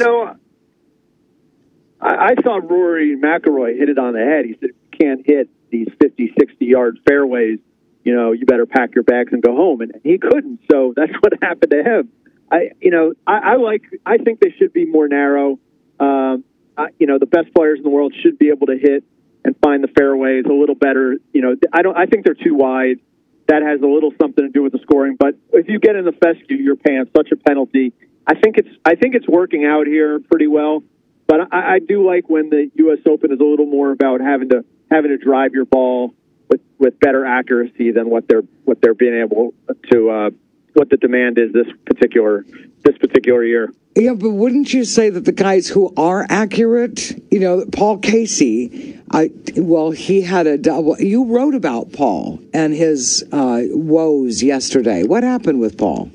I thought Rory McIlroy hit it on the head. He said, if you can't hit these 50, 60-yard fairways, you better pack your bags and go home. And he couldn't, so that's what happened to him. I think they should be more narrow. The best players in the world should be able to hit and find the fairways a little better. I think they're too wide. That has a little something to do with the scoring. But if you get in the fescue, you're paying such a penalty. I think it's working out here pretty well. But I do like when the U.S. Open is a little more about having to drive your ball with better accuracy than what they're being able to what the demand is this particular year. Yeah, but wouldn't you say that the guys who are accurate, Paul Casey, he had a double. You wrote about Paul and his woes yesterday. What happened with Paul?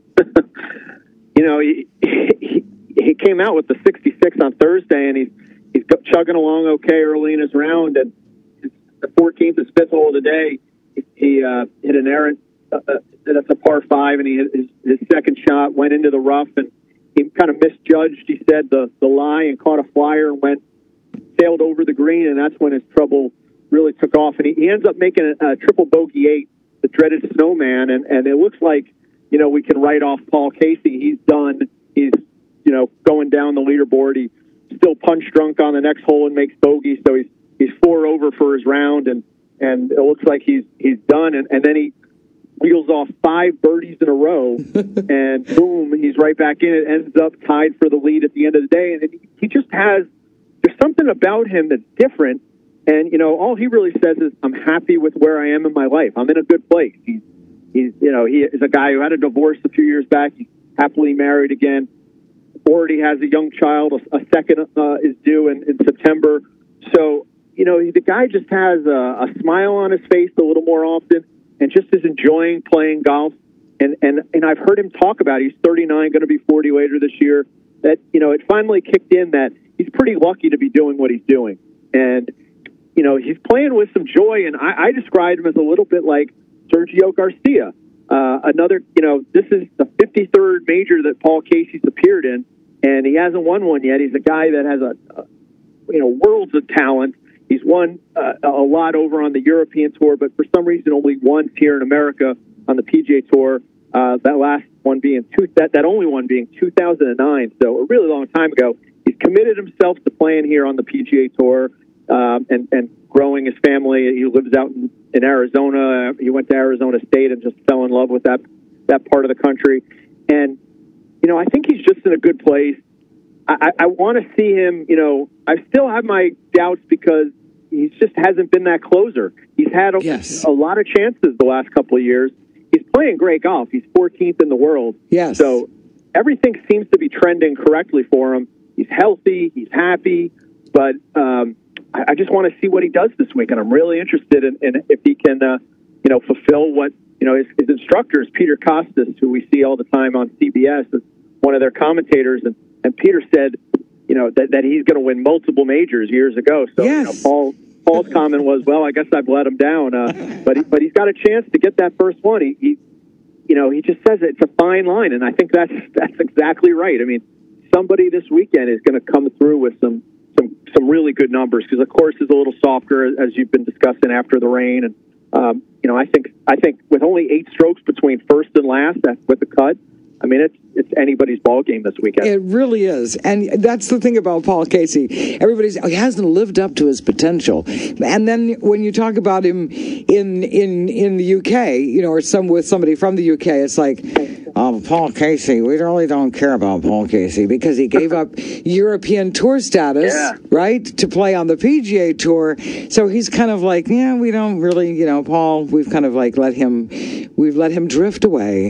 He came out with the 66 on Thursday, and he's chugging along okay early in his round. And the 14th is fifth hole of the day. He hit an errant. That's a par 5, and he hit his second shot, went into the rough, and he kind of misjudged, he said, the lie, and caught a flyer and sailed over the green, and that's when his trouble really took off. And he ends up making a triple bogey 8, the dreaded snowman, and it looks like, we can write off Paul Casey. He's done. He's, going down the leaderboard. He still punch drunk on the next hole and makes bogey, so he's 4 over for his round, and it looks like he's done, and then he reels off 5 birdies in a row, and boom, he's right back in it, ends up tied for the lead at the end of the day. And he just there's something about him that's different. And, all he really says is, I'm happy with where I am in my life. I'm in a good place. He is a guy who had a divorce a few years back. He's happily married again. Already has a young child. A second is due in September. So, the guy just has a smile on his face a little more often, and just is enjoying playing golf. And I've heard him talk about, he's 39, going to be 40 later this year, that, it finally kicked in that he's pretty lucky to be doing what he's doing. And, he's playing with some joy, and I described him as a little bit like Sergio Garcia. This is the 53rd major that Paul Casey's appeared in, and he hasn't won one yet. He's a guy that has worlds of talent. He's won a lot over on the European Tour, but for some reason only once here in America on the PGA Tour. That last one being that only one being 2009, so a really long time ago. He's committed himself to playing here on the PGA Tour and growing his family. He lives out in Arizona. He went to Arizona State and just fell in love with that part of the country. And I think he's just in a good place. I want to see him, I still have my doubts because he just hasn't been that closer. He's had a lot of chances the last couple of years. He's playing great golf. He's 14th in the world. Yes. So everything seems to be trending correctly for him. He's healthy. He's happy. But I just want to see what he does this week. And I'm really interested in if he can, fulfill what, his instructors, Peter Costas, who we see all the time on CBS, is one of their commentators. And Peter said, that he's going to win multiple majors years ago. So yes. Paul's comment was, well, I guess I've let him down. But he's got a chance to get that first one. He just says it's a fine line, and I think that's exactly right. I mean, somebody this weekend is going to come through with some really good numbers because the course is a little softer, as you've been discussing after the rain. And I think with only 8 strokes between first and last with the cut, I mean, it's anybody's ball game this weekend. It really is. And that's the thing about Paul Casey. He hasn't lived up to his potential. And then when you talk about him in the UK, or with somebody from the UK, it's like, Paul Casey, we really don't care about Paul Casey because he gave up European Tour status, right, to play on the PGA Tour. So he's kind of like, yeah, we don't really, Paul, we've kind of like let him drift away.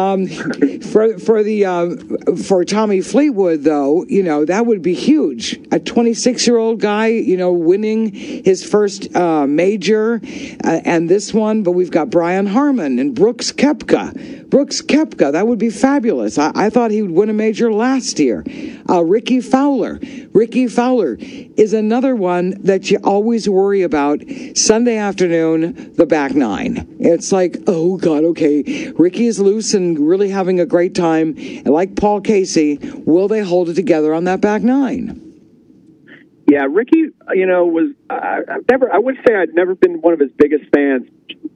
For Tommy Fleetwood, though, that would be huge. A 26-year-old guy, winning his first major and this one, but we've got Brian Harman and Brooks Koepka, that would be fabulous. I thought he would win a major last year. Ricky Fowler is another one that you always worry about. Sunday afternoon, the back nine. It's like, oh God, okay, Ricky is loose and really having a great time. And like Paul Casey, will they hold it together on that back nine? Yeah, Ricky, was I would say I'd never been one of his biggest fans.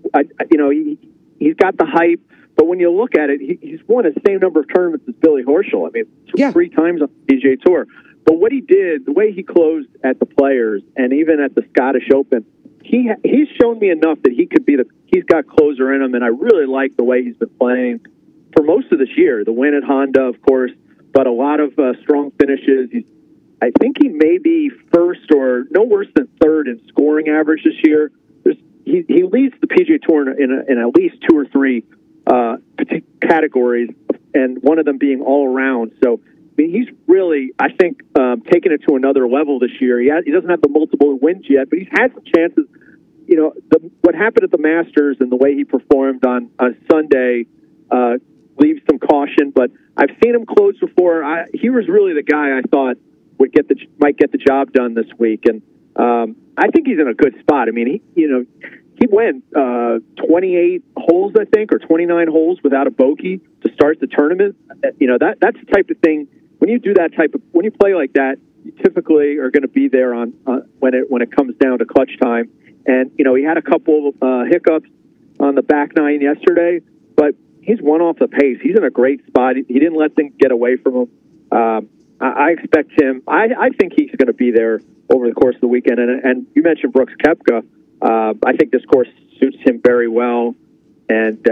He's got the hype, but when you look at it, he's won the same number of tournaments as Billy Horschel. I mean, 3 times on the PGA Tour. But what he did, the way he closed at the Players and even at the Scottish Open, he's shown me enough that he's got closer in him, and I really like the way he's been playing for most of this year. The win at Honda, of course, but a lot of strong finishes. I think he may be first or no worse than third in scoring average this year. He leads the PGA Tour in at least 2 or 3 categories, and one of them being all around. So, I mean, he's really, I think, taking it to another level this year. He doesn't have the multiple wins yet, but he's had some chances. What happened at the Masters and the way he performed on Sunday leaves some caution. But I've seen him close before. He was really the guy I thought might get the job done this week, and I think he's in a good spot. I mean, he went 28 holes, I think, or 29 holes without a bogey to start the tournament. That's the type of thing. When you do that when you play like that, you typically are going to be there on when it comes down to clutch time. And he had a couple hiccups on the back nine yesterday, but he's one off the pace. He's in a great spot. He didn't let things get away from him. I expect him. I think he's going to be there over the course of the weekend. And you mentioned Brooks Koepka. I think this course suits him very well. And,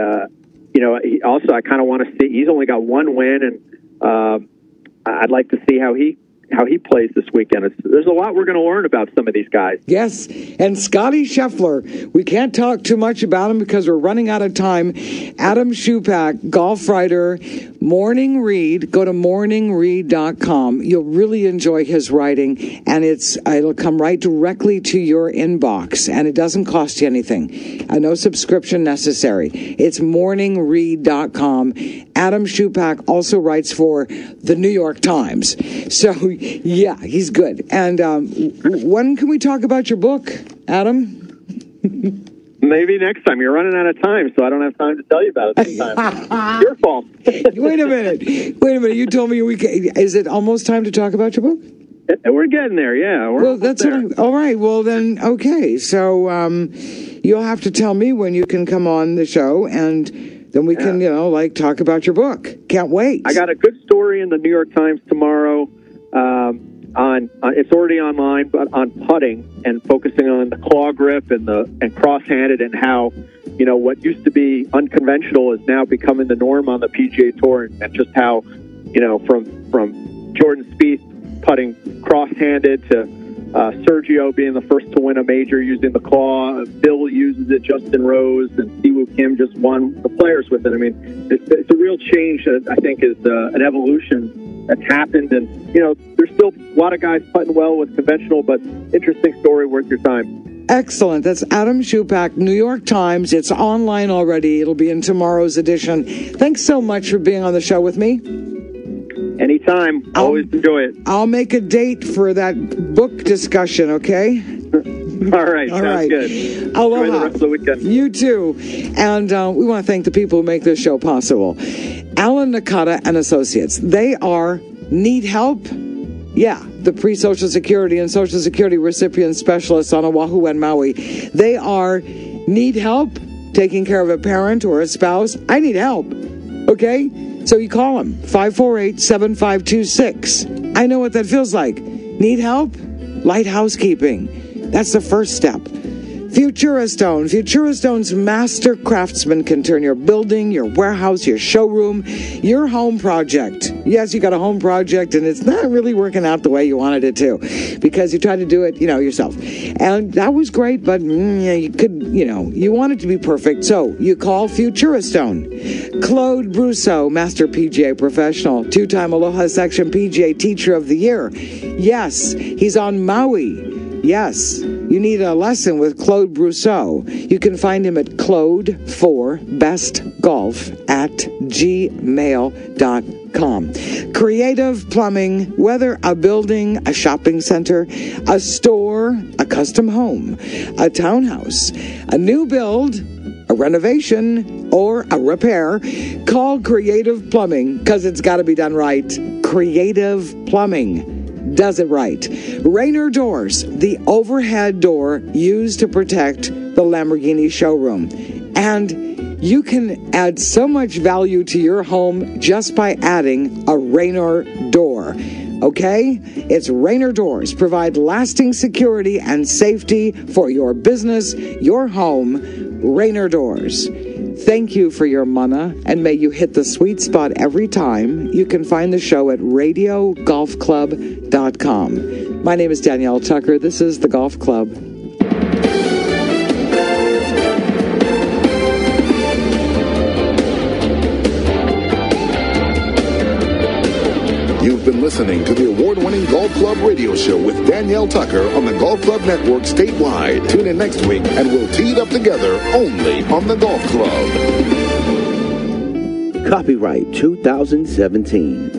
I kind of want to see, he's only got 1 win, and I'd like to see how he plays this weekend. There's a lot we're going to learn about some of these guys. Yes, and Scotty Scheffler, we can't talk too much about him because we're running out of time. Adam Schupak, golf writer, Morning Read. Go to morningread.com. You'll really enjoy his writing, and it'll come right directly to your inbox, and it doesn't cost you anything. No subscription necessary. It's morningread.com. Adam Schupak also writes for the New York Times. So, yeah, he's good. And when can we talk about your book, Adam? Maybe next time. You're running out of time, so I don't have time to tell you about it this time. Your fault. Wait a minute. You told me is it almost time to talk about your book? We're getting there, yeah. Well, that's there. All right. Well, then, okay. So you'll have to tell me when you can come on the show, and then we can, talk about your book. Can't wait. I got a good story in the New York Times tomorrow it's already online, but on putting and focusing on the claw grip and cross-handed, and how, what used to be unconventional is now becoming the norm on the PGA Tour, and just how, from Jordan Spieth putting cross-handed to Sergio being the first to win a major using the claw. Bill uses it. Justin Rose and Siwoo Kim just won the Players with it. I mean, it's a real change that I think is an evolution that's happened. And, there's still a lot of guys putting well with conventional, but interesting story, worth your time. Excellent. That's Adam Schupak, New York Times. It's online already. It'll be in tomorrow's edition. Thanks so much for being on the show with me. Anytime. Always enjoy it. I'll make a date for that book discussion, okay? All right. Sounds good. Aloha. Enjoy the rest of the weekend. You too. And we want to thank the people who make this show possible. Alan Nakata and Associates. They need help? Yeah, the pre-Social Security and Social Security recipient specialists on Oahu and Maui. They need help taking care of a parent or a spouse. I need help. Okay? So you call them, 548-7526. I know what that feels like. Need help? Light housekeeping. That's the first step. Futuristone. Futuristone's master craftsman can turn your building, your warehouse, your showroom, your home project. Yes, you got a home project and it's not really working out the way you wanted it to because you tried to do it, yourself. And that was great, but you could, you want it to be perfect. So you call Futuristone. Claude Brousseau, master PGA professional, 2-time Aloha Section PGA Teacher of the Year. Yes, he's on Maui. Yes, you need a lesson with Claude Brousseau. You can find him at claude4bestgolf@gmail.com. Creative Plumbing, whether a building, a shopping center, a store, a custom home, a townhouse, a new build, a renovation, or a repair, call Creative Plumbing because it's got to be done right. Creative Plumbing does it right. Rainer Doors, the overhead door used to protect the Lamborghini showroom. And you can add so much value to your home just by adding a Rainer door. Okay? It's Rainer Doors. Provide lasting security and safety for your business, your home. Rainer Doors. Thank you for your mana, and may you hit the sweet spot every time. You can find the show at radiogolfclub.com. My name is Danielle Tucker. This is The Golf Club. You've been listening to the award-winning Golf Club radio show with Danielle Tucker on the Golf Club Network statewide. Tune in next week and we'll tee it up together only on the Golf Club. Copyright 2017.